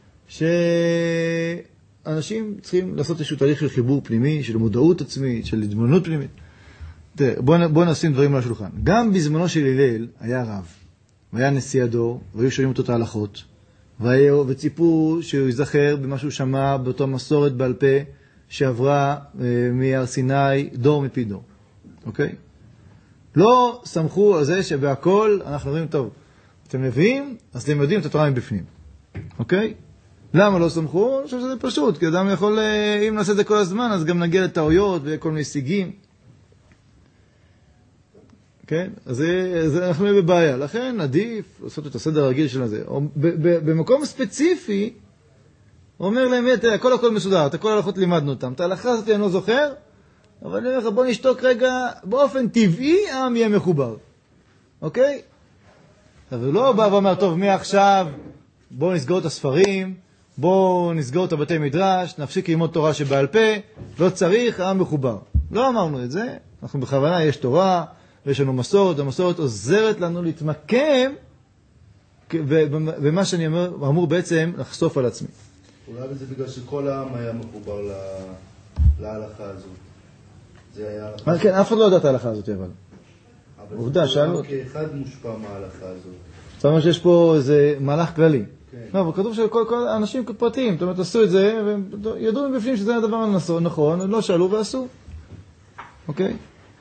שאנשים צריכים לעשות איזשהו תהליך של חיבור פנימי, של מודעות עצמית, של התבוננות פנימית. תראה, בוא, בוא נשים דברים על השולחן. גם בזמנו של הלל היה רב, והיה נשיא הדור, והיו שומעים אותו את ההלכות, וציפו שהוא ייזכר במה שהוא שמע באותו מסורת בעל פה שעברה מהר סיני דור מפי דור. אוקיי? לא סמכו על זה שבהכל אנחנו אומרים, טוב, אתם נביאים, אז אתם יודעים את התורה מבפנים. אוקיי? למה לא סמכו? אני חושב שזה פשוט, כי אדם יכול, אם נעשה את זה כל הזמן, אז גם נגיע לטעויות וכל מיני הישגים. כן? אז זה, אנחנו נהיה בבעיה. לכן עדיף לעשות את הסדר הרגיל של זה. במקום ספציפי, הוא אומר להם, הכל הכל מסודר, את הכל הלכות לימדנו אותם. את ההלכה הזאת אני לא זוכר, אבל אני אומר לך, בוא נשתוק רגע, באופן טבעי העם יהיה מחובר. אוקיי? אבל לא בא ואומר, טוב, מעכשיו בואו נסגור את הספרים, בואו נסגור את הבתי מדרש, נפסיק ללמוד תורה שבעל פה, לא צריך, העם מחובר. לא אמרנו את זה, אנחנו בכוונה, יש תורה, ויש לנו מסורת, המסורת עוזרת לנו להתמקם, ומה שאני אומר, אמור בעצם לחשוף על עצמי. אולי זה בגלל שכל העם היה מחובר להלכה הזאת. זה היה הלכה. כן, אף אחד לא יודע את ההלכה הזאת, אבל. עובדה, שאלו. אבל כאחד מושפע מההלכה הזאת. זאת אומרת שיש פה איזה מהלך כללי. כן. לא, אבל כתוב שכל האנשים פרטיים, זאת אומרת, עשו את זה, וידעו מבפנים שזה הדבר נכון, לא שאלו ועשו. אוקיי?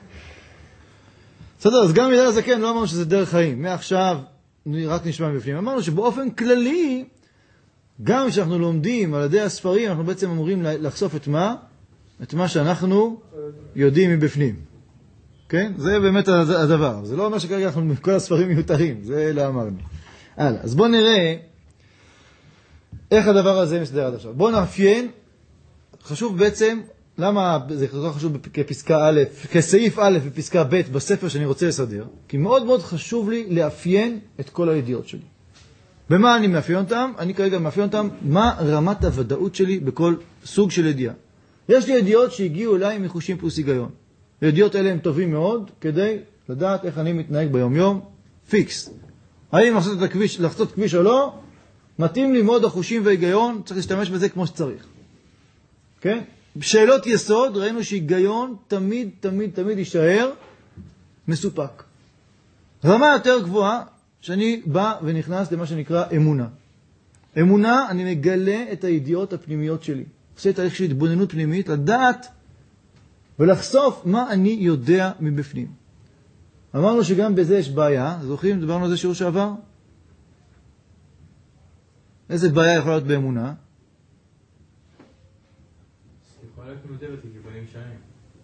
בסדר, אז גם מילה לזה כן, לא אמרנו שזה דרך חיים. מעכשיו, רק נשמע מבפנים. אמרנו שבאופן כללי, גם כשאנחנו לומדים על ידי הספרים, אנחנו בעצם אמורים לחשוף את מה? את מה שאנחנו יודעים מבפנים. כן? זה באמת הדבר. זה לא אומר שכרגע אנחנו מכל הספרים מיותרים, זה לא אמרנו. הלאה, אז בואו נראה איך הדבר הזה מסדר עד עכשיו. בואו נאפיין, חשוב בעצם, למה זה חשוב כפסקה א', כסעיף א' בפסקה ב' בספר שאני רוצה לסדר? כי מאוד מאוד חשוב לי לאפיין את כל הידיעות שלי. במה אני מאפיין אותם? אני כרגע מאפיין אותם, מה רמת הוודאות שלי בכל סוג של ידיעה. יש לי ידיעות שהגיעו אליי מחושים פלוס היגיון. הידיעות האלה הם טובים מאוד כדי לדעת איך אני מתנהג ביום יום, פיקס. האם לחצות את הכביש, לחצות כביש או לא, מתאים לי מאוד החושים והיגיון, צריך להשתמש בזה כמו שצריך. כן? בשאלות יסוד ראינו שהיגיון תמיד, תמיד, תמיד יישאר מסופק. רמה יותר גבוהה, שאני בא ונכנס למה שנקרא אמונה. אמונה, אני מגלה את הידיעות הפנימיות שלי. עושה תהליך של התבוננות פנימית, לדעת ולחשוף מה אני יודע מבפנים. אמרנו שגם בזה יש בעיה, זוכרים? דיברנו על זה שיעור שעבר? איזה בעיה יכולה להיות באמונה? יכולה להיות מנותבת לכיוונים שונים.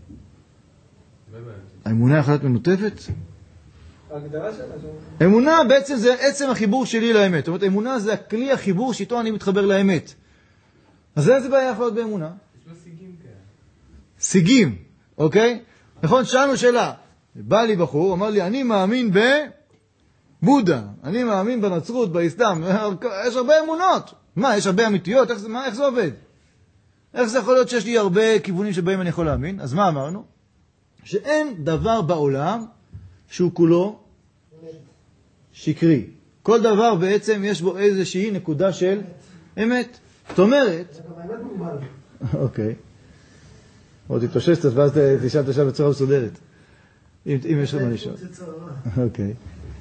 האמונה יכולה להיות מנותבת? ההגדרה שלה. אמונה בעצם זה עצם החיבור שלי לאמת. זאת אומרת, אמונה זה הכלי החיבור שאיתו אני מתחבר לאמת. אז איזה בעיה יכולה להיות באמונה? יש לו סיגים כאלה. סיגים, אוקיי? נכון, שאלנו שאלה. בא לי בחור, אמר לי, אני מאמין בבודה, אני מאמין בנצרות, באסלאם, יש הרבה אמונות. מה, יש הרבה אמיתיות? איך, מה, איך זה עובד? איך זה יכול להיות שיש לי הרבה כיוונים שבהם אני יכול להאמין? אז מה אמרנו? שאין דבר בעולם שהוא כולו שקרי. כל דבר בעצם יש בו איזושהי נקודה של אמת. זאת אומרת... זה גם האמת מוגבל. אוקיי. עוד תתאושש קצת ואז תשאל את השאלה בצורה מסודרת. אם יש לך מה לשאול. אוקיי.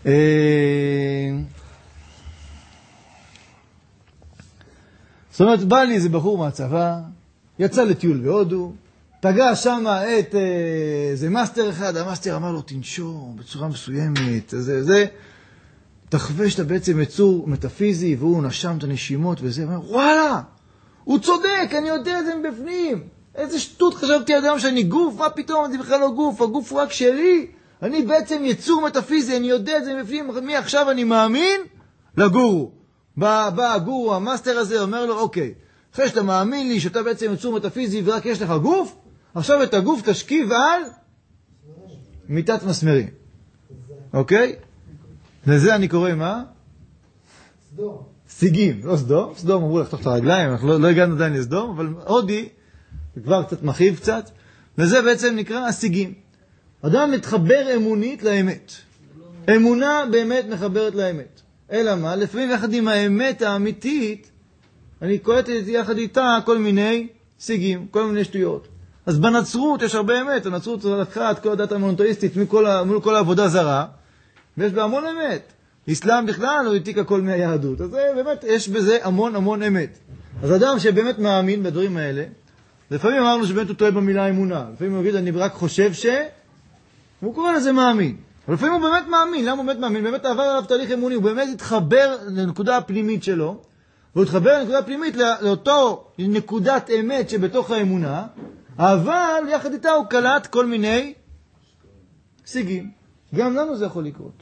זאת אומרת, בא לי איזה בחור מהצבא, יצא לטיול בהודו, פגש שם את איזה מאסטר אחד, המאסטר אמר לו, תנשום בצורה מסוימת, זה, זה. תחווה שאתה בעצם יצור מטאפיזי, והוא נשם את הנשימות וזה, ואומר, וואלה, הוא צודק, אני יודע את זה מבפנים. איזה שטות חשבתי אדם שאני גוף, מה פתאום, זה בכלל לא גוף, הגוף הוא רק שלי. אני בעצם יצור מטאפיזי, אני יודע את זה מבפנים, מעכשיו אני מאמין לגורו. בא, בא הגורו, המאסטר הזה, אומר לו, אוקיי, אחרי שאתה מאמין לי שאתה בעצם יצור מטאפיזי ורק יש לך גוף, עכשיו את הגוף תשכיב על מיטת מסמרים. אוקיי? לזה אני קורא מה? סדום. סיגים, לא סדום. סדום אמרו לחתוך את הרגליים, אנחנו לא, לא הגענו עדיין לסדום, אבל הודי, כבר קצת מחיב קצת, וזה בעצם נקרא הסיגים. אדם מתחבר אמונית לאמת. אמונה באמת מחברת לאמת. אלא מה? לפעמים יחד עם האמת האמיתית, אני קולטת יחד איתה כל מיני סיגים, כל מיני שטויות. אז בנצרות יש הרבה אמת. הנצרות לקחה את כל הדת המונותאיסטית מכל, מול כל העבודה זרה, ויש בה המון אמת. איסלאם בכלל הוא העתיק הכל מהיהדות. אז באמת יש בזה המון המון אמת. אז אדם שבאמת מאמין בדברים האלה, לפעמים אמרנו שבאמת הוא טועה במילה אמונה. לפעמים הוא יגיד, אני רק חושב ש... הוא קורא לזה מאמין. אבל לפעמים הוא באמת מאמין. למה הוא באמת מאמין? באמת עבר עליו תהליך אמוני. הוא באמת התחבר לנקודה הפנימית שלו, והוא התחבר לנקודה הפנימית לאותו נקודת אמת שבתוך האמונה, אבל יחד איתה הוא קלט כל מיני סיגים. גם לנו זה יכול לקרות.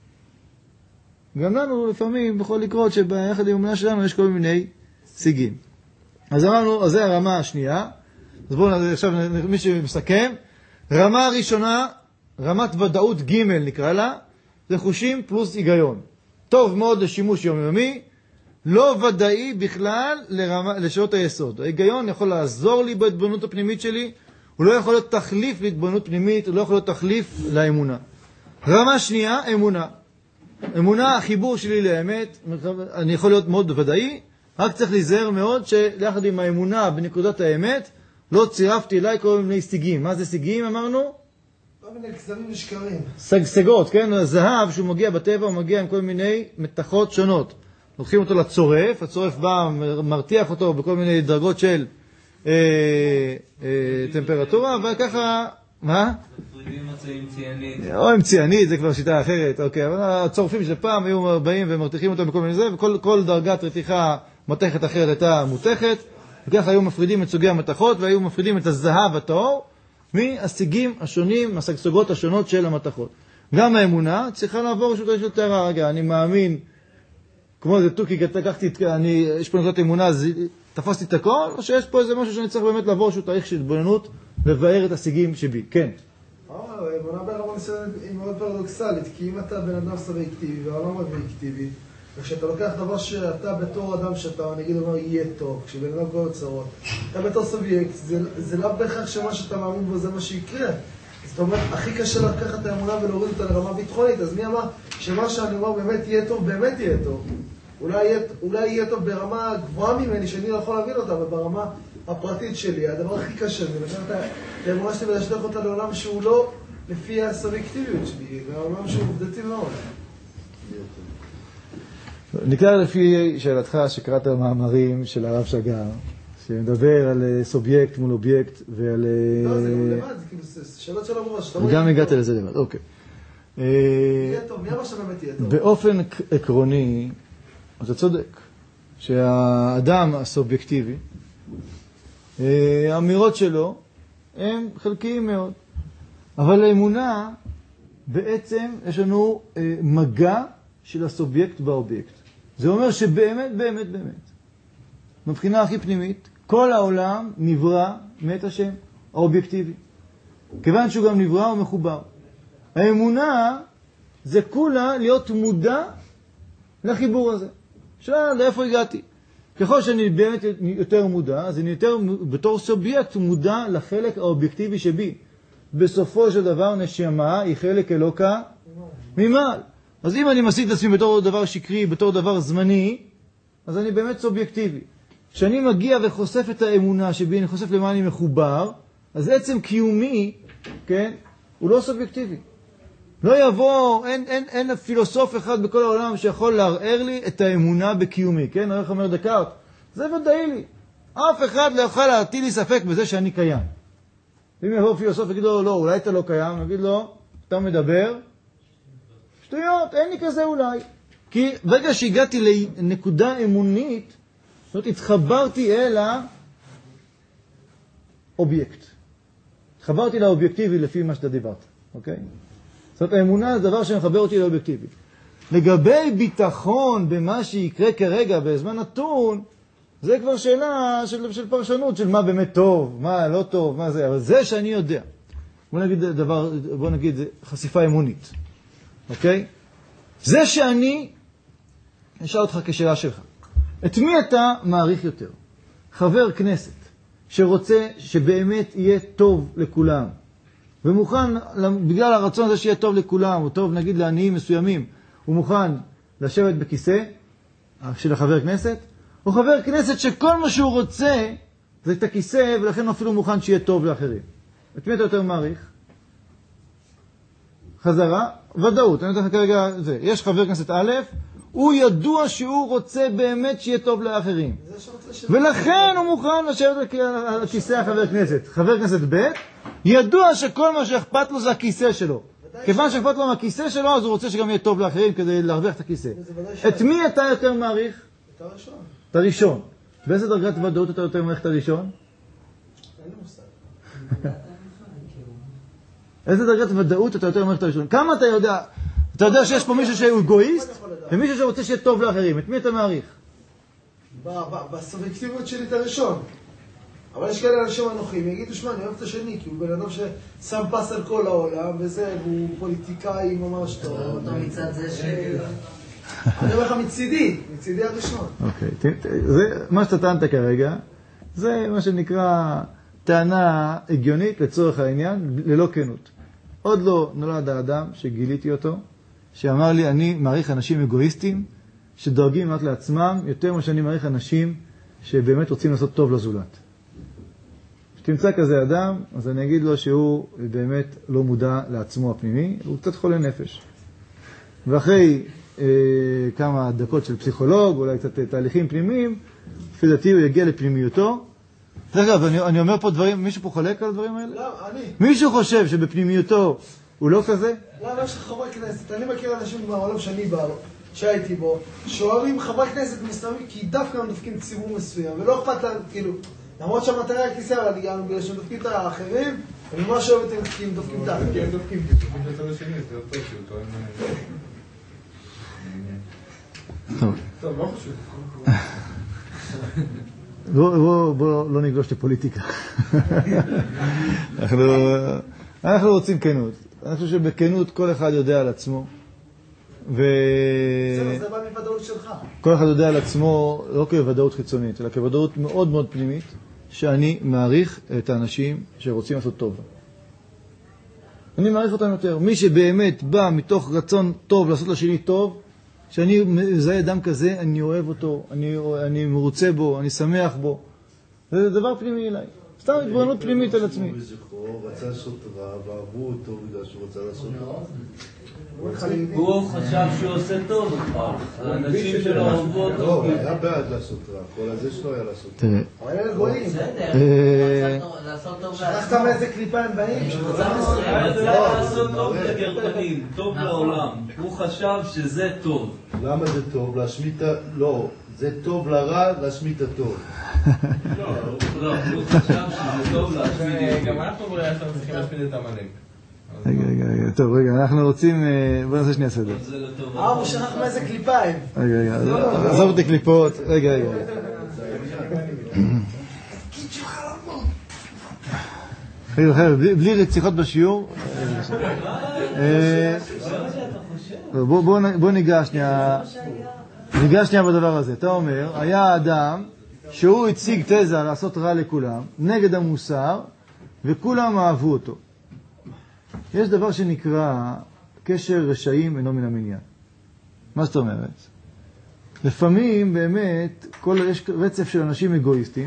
גם לנו לפעמים יכול לקרות שביחד עם האמונה שלנו יש כל מיני סיגים. אז אמרנו, אז זה הרמה השנייה. אז בואו עכשיו מי שמסכם. רמה הראשונה, רמת ודאות ג' נקרא לה, זה חושים פלוס היגיון. טוב מאוד לשימוש יומיומי, לא ודאי בכלל לרמה, לשעות היסוד. ההיגיון יכול לעזור לי בהתבוננות הפנימית שלי, הוא לא יכול להיות תחליף להתבוננות פנימית, הוא לא יכול להיות תחליף לאמונה. רמה שנייה, אמונה. אמונה, החיבור שלי לאמת, אני יכול להיות מאוד ודאי, רק צריך להיזהר מאוד שליחד עם האמונה בנקודת האמת, לא צירפתי אליי כל מיני סיגים. מה זה סיגים אמרנו? כל מיני קסמים ושקרים. סגסגות, כן? הזהב שהוא מגיע בטבע, הוא מגיע עם כל מיני מתחות שונות. לוקחים אותו לצורף, הצורף בא, מרתיח אותו בכל מיני דרגות של אה, אה, טמפרטורה, וככה, מה? מפרידים את זה עם ציאנית. או עם ציאנית, זה כבר שיטה אחרת, אוקיי. אבל הצורפים של פעם היו באים ומרתיחים אותם בכל מיני זה, וכל כל דרגת רתיחה מתכת אחרת הייתה מותכת, וככה היו מפרידים את סוגי המתכות, והיו מפרידים את הזהב הטהור, מהשיגים השונים, מהשגשגות השונות של המתכות. גם האמונה צריכה לעבור רשות הרשות טהרה. רגע, אני מאמין, כמו זה תוכי, לקחתי, אני, יש פה נקודת אמונה, אז תפסתי את הכל, או שיש פה איזה משהו שאני צריך באמת לעבור רשות תהליך של התבוננות, לבאר את השיגים שבי. כן. האמונה ברמה מסוימת היא מאוד פרדוקסלית, כי אם אתה בן אדם סובייקטיבי והעולם אובייקטיבי, וכשאתה לוקח דבר שאתה בתור אדם שאתה, נגיד, אומר, יהיה טוב, כשבן אדם כל הצרות, אתה בתור סובייקט, זה, זה לא בהכרח שמה שאתה מאמין בו זה מה שיקרה. זאת אומרת, הכי קשה לקחת את האמונה ולהוריד אותה לרמה ביטחונית, אז מי אמר שמה שאני אומר באמת יהיה טוב, באמת יהיה טוב. אולי יהיה, אולי יהיה טוב ברמה גבוהה ממני, שאני לא יכול להבין אותה, אבל ברמה הפרטית שלי, הדבר הכי קשה, זה לקחת את האמונה שלי ולשלוח אותה לעולם שהוא לא לפי הסובייקטיביות שלי, לעולם שהוא עובדתי מאוד. נקרא לפי שאלתך שקראת מאמרים של הרב שגר, שמדבר על סובייקט מול אובייקט ועל... לא, זה גם לבד, זה כאילו שאלות של המורה. וגם הגעת לזה לבד, אוקיי. יהיה טוב, מי אמר שבאמת יהיה טוב? באופן עקרוני, אתה צודק, שהאדם הסובייקטיבי, האמירות שלו הם חלקיים מאוד. אבל האמונה, בעצם יש לנו מגע של הסובייקט באובייקט. זה אומר שבאמת, באמת, באמת, מבחינה הכי פנימית, כל העולם נברא מאת השם, האובייקטיבי. כיוון שהוא גם נברא ומחובר. האמונה זה כולה להיות מודע לחיבור הזה. שאלה, לאיפה הגעתי? ככל שאני באמת יותר מודע, אז אני יותר בתור סובייקט מודע לחלק האובייקטיבי שבי. בסופו של דבר נשמה היא חלק אלוקה ממעל. אז אם אני משיג את עצמי בתור דבר שקרי, בתור דבר זמני, אז אני באמת סובייקטיבי. כשאני מגיע וחושף את האמונה שבי, אני חושף למה אני מחובר, אז עצם קיומי, כן, הוא לא סובייקטיבי. לא יבוא, אין, אין, אין פילוסוף אחד בכל העולם שיכול לערער לי את האמונה בקיומי, כן? איך אומר דקארט? זה ודאי לי. אף אחד לא יכול להטיל לי ספק בזה שאני קיים. אם יבוא פילוסוף ויגיד לו, לא, אולי אתה לא קיים, נגיד לו, אתה מדבר, שטויות, אין לי כזה אולי. כי ברגע שהגעתי לנקודה אמונית, זאת אומרת, התחברתי אל האובייקט. התחברתי לאובייקטיבי לפי מה שאתה דיברת, אוקיי? זאת אומרת, האמונה זה דבר שמחבר אותי לאובייקטיבי. לגבי ביטחון במה שיקרה כרגע בזמן נתון, זה כבר שאלה של, של פרשנות, של מה באמת טוב, מה לא טוב, מה זה, אבל זה שאני יודע. בוא נגיד דבר, בוא נגיד חשיפה אמונית, אוקיי? זה שאני, אשאל אותך כשאלה שלך. את מי אתה מעריך יותר? חבר כנסת שרוצה שבאמת יהיה טוב לכולם, ומוכן, בגלל הרצון הזה שיהיה טוב לכולם, או טוב נגיד לעניים מסוימים, הוא מוכן לשבת בכיסא של החבר כנסת, או חבר כנסת שכל מה שהוא רוצה זה את הכיסא, ולכן אפילו מוכן שיהיה טוב לאחרים. את מי אתה יותר מעריך? חזרה, ודאות. אני נותן לך כרגע זה. יש חבר כנסת א', הוא ידוע שהוא רוצה באמת שיהיה טוב לאחרים. ולכן הוא מוכן לשבת על הכיסא החבר כנסת. חבר כנסת ב', ידוע שכל מה שאכפת לו זה הכיסא שלו. כיוון שאכפת לו מהכיסא שלו, אז הוא רוצה שגם יהיה טוב לאחרים כדי להרוויח את הכיסא. את מי אתה יותר מעריך? את הראשון. את הראשון. באיזה דרגת ודאות אתה יותר מעריך את הראשון? אין לי מושג. איזה דרגת ודאות אתה יותר מעריך את הראשון? כמה אתה יודע? אתה יודע שיש פה מישהו שהוא אגואיסט, ומישהו שרוצה שיהיה טוב לאחרים. את מי אתה מעריך? בסובייקטיביות שלי את הראשון. אבל יש כאלה אנשים אנוכיים, יגידו, שמע, אני אוהב את השני, כי הוא בן אדם ששם פס על כל העולם, וזה, והוא פוליטיקאי ממש טוב. אותו מצד זה ש... אני אומר לך מצידי, מצידי הראשון. אוקיי, זה מה שאתה טענת כרגע, זה מה שנקרא טענה הגיונית לצורך העניין, ללא כנות. עוד לא נולד האדם שגיליתי אותו, שאמר לי, אני מעריך אנשים אגואיסטים, שדואגים רק לעצמם, יותר ממה שאני מעריך אנשים שבאמת רוצים לעשות טוב לזולת. כשתמצא כזה אדם, אז אני אגיד לו שהוא באמת לא מודע לעצמו הפנימי, הוא קצת חולה נפש. ואחרי אה, כמה דקות של פסיכולוג, אולי קצת תהליכים פנימיים, לפי דעתי הוא יגיע לפנימיותו. אגב, אני, אני אומר פה דברים, מישהו פה חולק על הדברים האלה? לא, אני. מישהו חושב שבפנימיותו הוא לא כזה? לא, לא, יש לך חברי כנסת. אני מכיר אנשים בעולם שאני בא, שהייתי בו, שאוהבים חברי כנסת מסוימים, כי דווקא הם דופקים ציבור מסוים, ולא אכפת להם, כאילו, למרות שהמטרה הכיסא, אבל גם בגלל שהם דופקים את האחרים, אני ממש אוהב את אם דופקים תחת. כן, דופקים, כי דופקים לצד השני, זה יותר טוב שהוא טוען... טוב. טוב, לא חשוב. בואו לא נגלוש לפוליטיקה. אנחנו רוצים כנות. אני חושב שבכנות כל אחד יודע על עצמו. זה בא מוודאות שלך. כל אחד יודע על עצמו לא כוודאות חיצונית, אלא כוודאות מאוד מאוד פנימית, שאני מעריך את האנשים שרוצים לעשות טוב. אני מעריך אותם יותר. מי שבאמת בא מתוך רצון טוב לעשות לשני טוב, כשאני מזהה אדם כזה, אני אוהב אותו, אני, אני מרוצה בו, אני שמח בו. זה דבר פנימי אליי. סתם התבוננות פנימית על עצמי. הוא רצה לעשות רע, ואהבו אותו בגלל שהוא רצה לעשות רע. הוא חשב שהוא עושה טוב, האנשים שלו אהבו אותו. לא, הוא היה בעד לעשות רע, כל הזה שלו היה לעשות רע. הוא היה לגויים. בסדר, לעשות טוב שכחת מאיזה קליפה הם באים? רצה לעשות טוב לגרמנים, טוב לעולם. הוא חשב שזה טוב. למה זה טוב? להשמיט ה... לא, זה טוב לרע, להשמיט הטוב. לא, הוא חשב שזה טוב להשמיט. גם אנחנו אולי צריכים להשמיט את המלאק. רגע, רגע, רגע, טוב, רגע, אנחנו רוצים, בוא נעשה שנייה סדר. אה, הוא שכח מאיזה קליפה הם. רגע, רגע, עזוב אותי קליפות, רגע, רגע. רגע, חבר'ה, בלי רציחות בשיעור. בוא ניגע שנייה, ניגע שנייה בדבר הזה. אתה אומר, היה אדם שהוא הציג תזה לעשות רע לכולם, נגד המוסר, וכולם אהבו אותו. יש דבר שנקרא קשר רשעים אינו מן המניין. מה זאת אומרת? לפעמים באמת כל, יש רצף של אנשים אגואיסטים,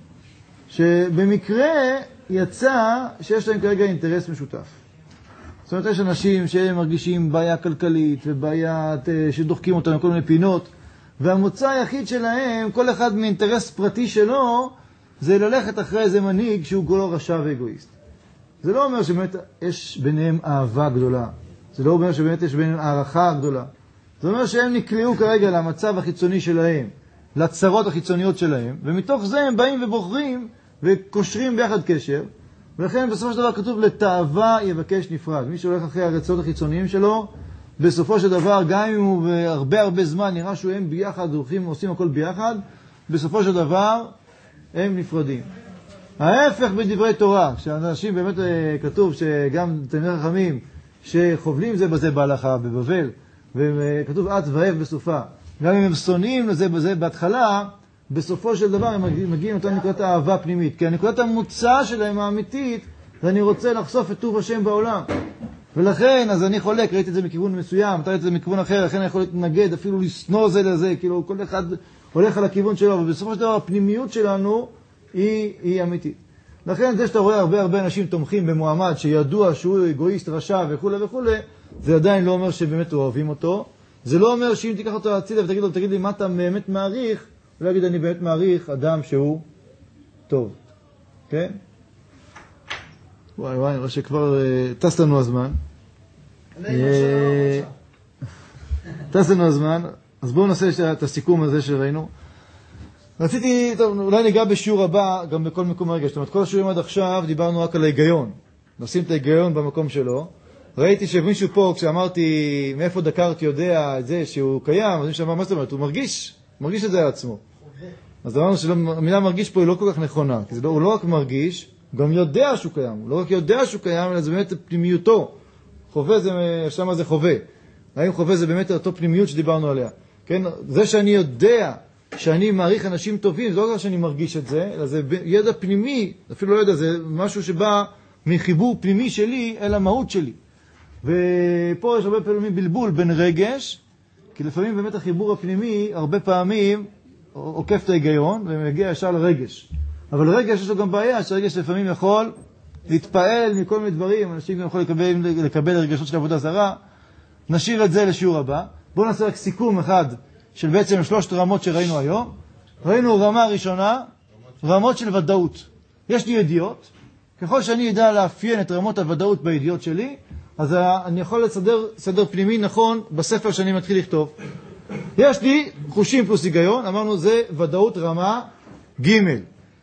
שבמקרה יצא שיש להם כרגע אינטרס משותף. זאת אומרת, יש אנשים שהם מרגישים בעיה כלכלית ובעיה שדוחקים אותם לכל מיני פינות, והמוצא היחיד שלהם, כל אחד מאינטרס פרטי שלו, זה ללכת אחרי איזה מנהיג שהוא כולו רשע ואגואיסט. זה לא אומר שבאמת יש ביניהם אהבה גדולה. זה לא אומר שבאמת יש ביניהם הערכה גדולה. זה אומר שהם נקלעו כרגע למצב החיצוני שלהם, לצרות החיצוניות שלהם, ומתוך זה הם באים ובוחרים וקושרים ביחד קשר, ולכן בסופו של דבר כתוב לתאווה יבקש נפרד. מי שהולך אחרי הרצונות החיצוניים שלו, בסופו של דבר, גם אם הוא הרבה הרבה זמן נראה שהם ביחד, הולכים, עושים הכל ביחד, בסופו של דבר הם נפרדים. ההפך בדברי תורה, כשאנשים באמת כתוב שגם תלמידי חכמים שחובלים זה בזה בהלכה בבבל, וכתוב את ואהב בסופה, גם אם הם שונאים לזה בזה בהתחלה, בסופו של דבר הם מגיעים אותה נקודת האהבה פנימית, כי הנקודת המוצא שלהם האמיתית זה אני רוצה לחשוף את טוב השם בעולם. ולכן, אז אני חולק, ראיתי את זה מכיוון מסוים, אתה ראיתי את זה מכיוון אחר, לכן אני יכול להתנגד, אפילו לסנוע זה לזה, כאילו כל אחד הולך על הכיוון שלו, אבל בסופו של דבר הפנימיות שלנו היא, היא אמיתית. לכן זה שאתה רואה הרבה הרבה אנשים תומכים במועמד שידוע שהוא אגואיסט רשע וכו' וכו', זה עדיין לא אומר שבאמת אוהבים אותו. זה לא אומר שאם תיקח אותו הצידה ותגיד לו, תגיד לי מה אתה באמת מעריך, הוא יגיד אני באמת מעריך אדם שהוא טוב. כן? וואי וואי, אני רואה שכבר טס לנו הזמן. טס לנו הזמן, אז בואו נעשה את הסיכום הזה שראינו. רציתי, טוב, אולי ניגע בשיעור הבא, גם בכל מקום הרגע. זאת אומרת, כל השיעורים עד עכשיו דיברנו רק על ההיגיון. נשים את ההיגיון במקום שלו. ראיתי שמישהו פה, כשאמרתי מאיפה דקארט יודע את זה שהוא קיים, אז מישהו אמר, מה זאת אומרת? הוא מרגיש, מרגיש את זה על עצמו. אז אמרנו שהמילה מרגיש פה היא לא כל כך נכונה, כי לא, הוא לא רק מרגיש, הוא גם יודע שהוא קיים. הוא לא רק יודע שהוא קיים, אלא זה באמת פנימיותו. חווה זה, שמה זה חווה. האם חווה זה באמת אותו פנימיות שדיברנו עליה. כן? זה שאני יודע שאני מעריך אנשים טובים, זה לא רק שאני מרגיש את זה, אלא זה ידע פנימי, אפילו לא ידע, זה משהו שבא מחיבור פנימי שלי אל המהות שלי. ופה יש הרבה פעמים בלבול בין רגש, כי לפעמים באמת החיבור הפנימי הרבה פעמים עוקף את ההיגיון ומגיע ישר לרגש. אבל רגש יש לו גם בעיה, שרגש לפעמים יכול להתפעל מכל מיני דברים, אנשים גם יכולים לקבל, לקבל רגשות של עבודה זרה. נשאיר את זה לשיעור הבא. בואו נעשה רק סיכום אחד של בעצם שלושת רמות שראינו היום. ראינו רמה ראשונה, רמות של ודאות. יש לי ידיעות, ככל שאני ידע לאפיין את רמות הוודאות בידיעות שלי, אז אני יכול לסדר סדר פנימי נכון בספר שאני מתחיל לכתוב. יש לי חושים פלוס היגיון, אמרנו זה ודאות רמה ג'.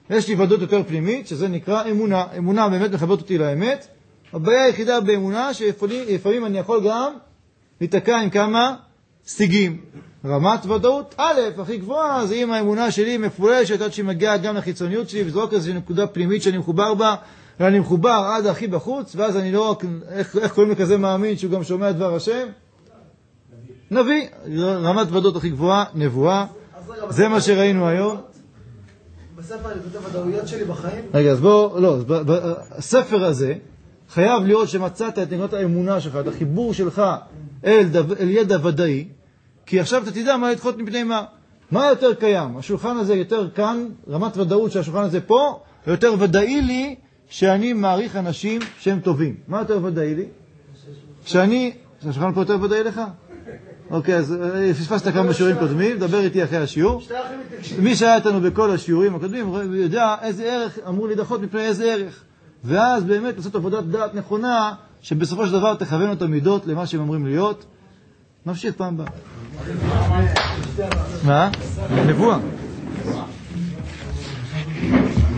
יש לי ודאות יותר פנימית, שזה נקרא אמונה. אמונה באמת מחברת אותי לאמת. הבעיה היחידה באמונה, שלפעמים אני יכול גם להתקע עם כמה סטיגים. רמת ודאות א', הכי גבוהה, זה אם האמונה שלי מפולשת, עד שהיא מגיעה גם לחיצוניות שלי, וזו רק איזושהי נקודה פנימית שאני מחובר בה, ואני מחובר עד הכי בחוץ, ואז אני לא רק, איך, איך קוראים לכזה מאמין שהוא גם שומע דבר השם? נביא. רמת ודאות הכי גבוהה, נבואה. זה מה שראינו היום. בספר אני כותב ודאויות שלי בחיים? רגע, אז בוא, לא, הספר הזה חייב להיות שמצאת את נקודת האמונה שלך, את החיבור שלך אל, אל ידע ודאי, כי עכשיו אתה תדע מה לדחות מפני מה. מה יותר קיים? השולחן הזה יותר כאן, רמת ודאות שהשולחן הזה פה, יותר ודאי לי שאני מעריך אנשים שהם טובים. מה יותר ודאי לי? שאני, השולחן פה יותר ודאי לך? אוקיי, אז פספסת כמה שיעורים קודמים, דבר איתי אחרי השיעור. מי שהיה איתנו בכל השיעורים הקודמים, יודע איזה ערך אמור להידחות מפני איזה ערך. ואז באמת לעשות עבודת דעת נכונה, שבסופו של דבר תכוון את המידות למה שהם אמורים להיות. נמשיך פעם הבאה. מה? נבואה.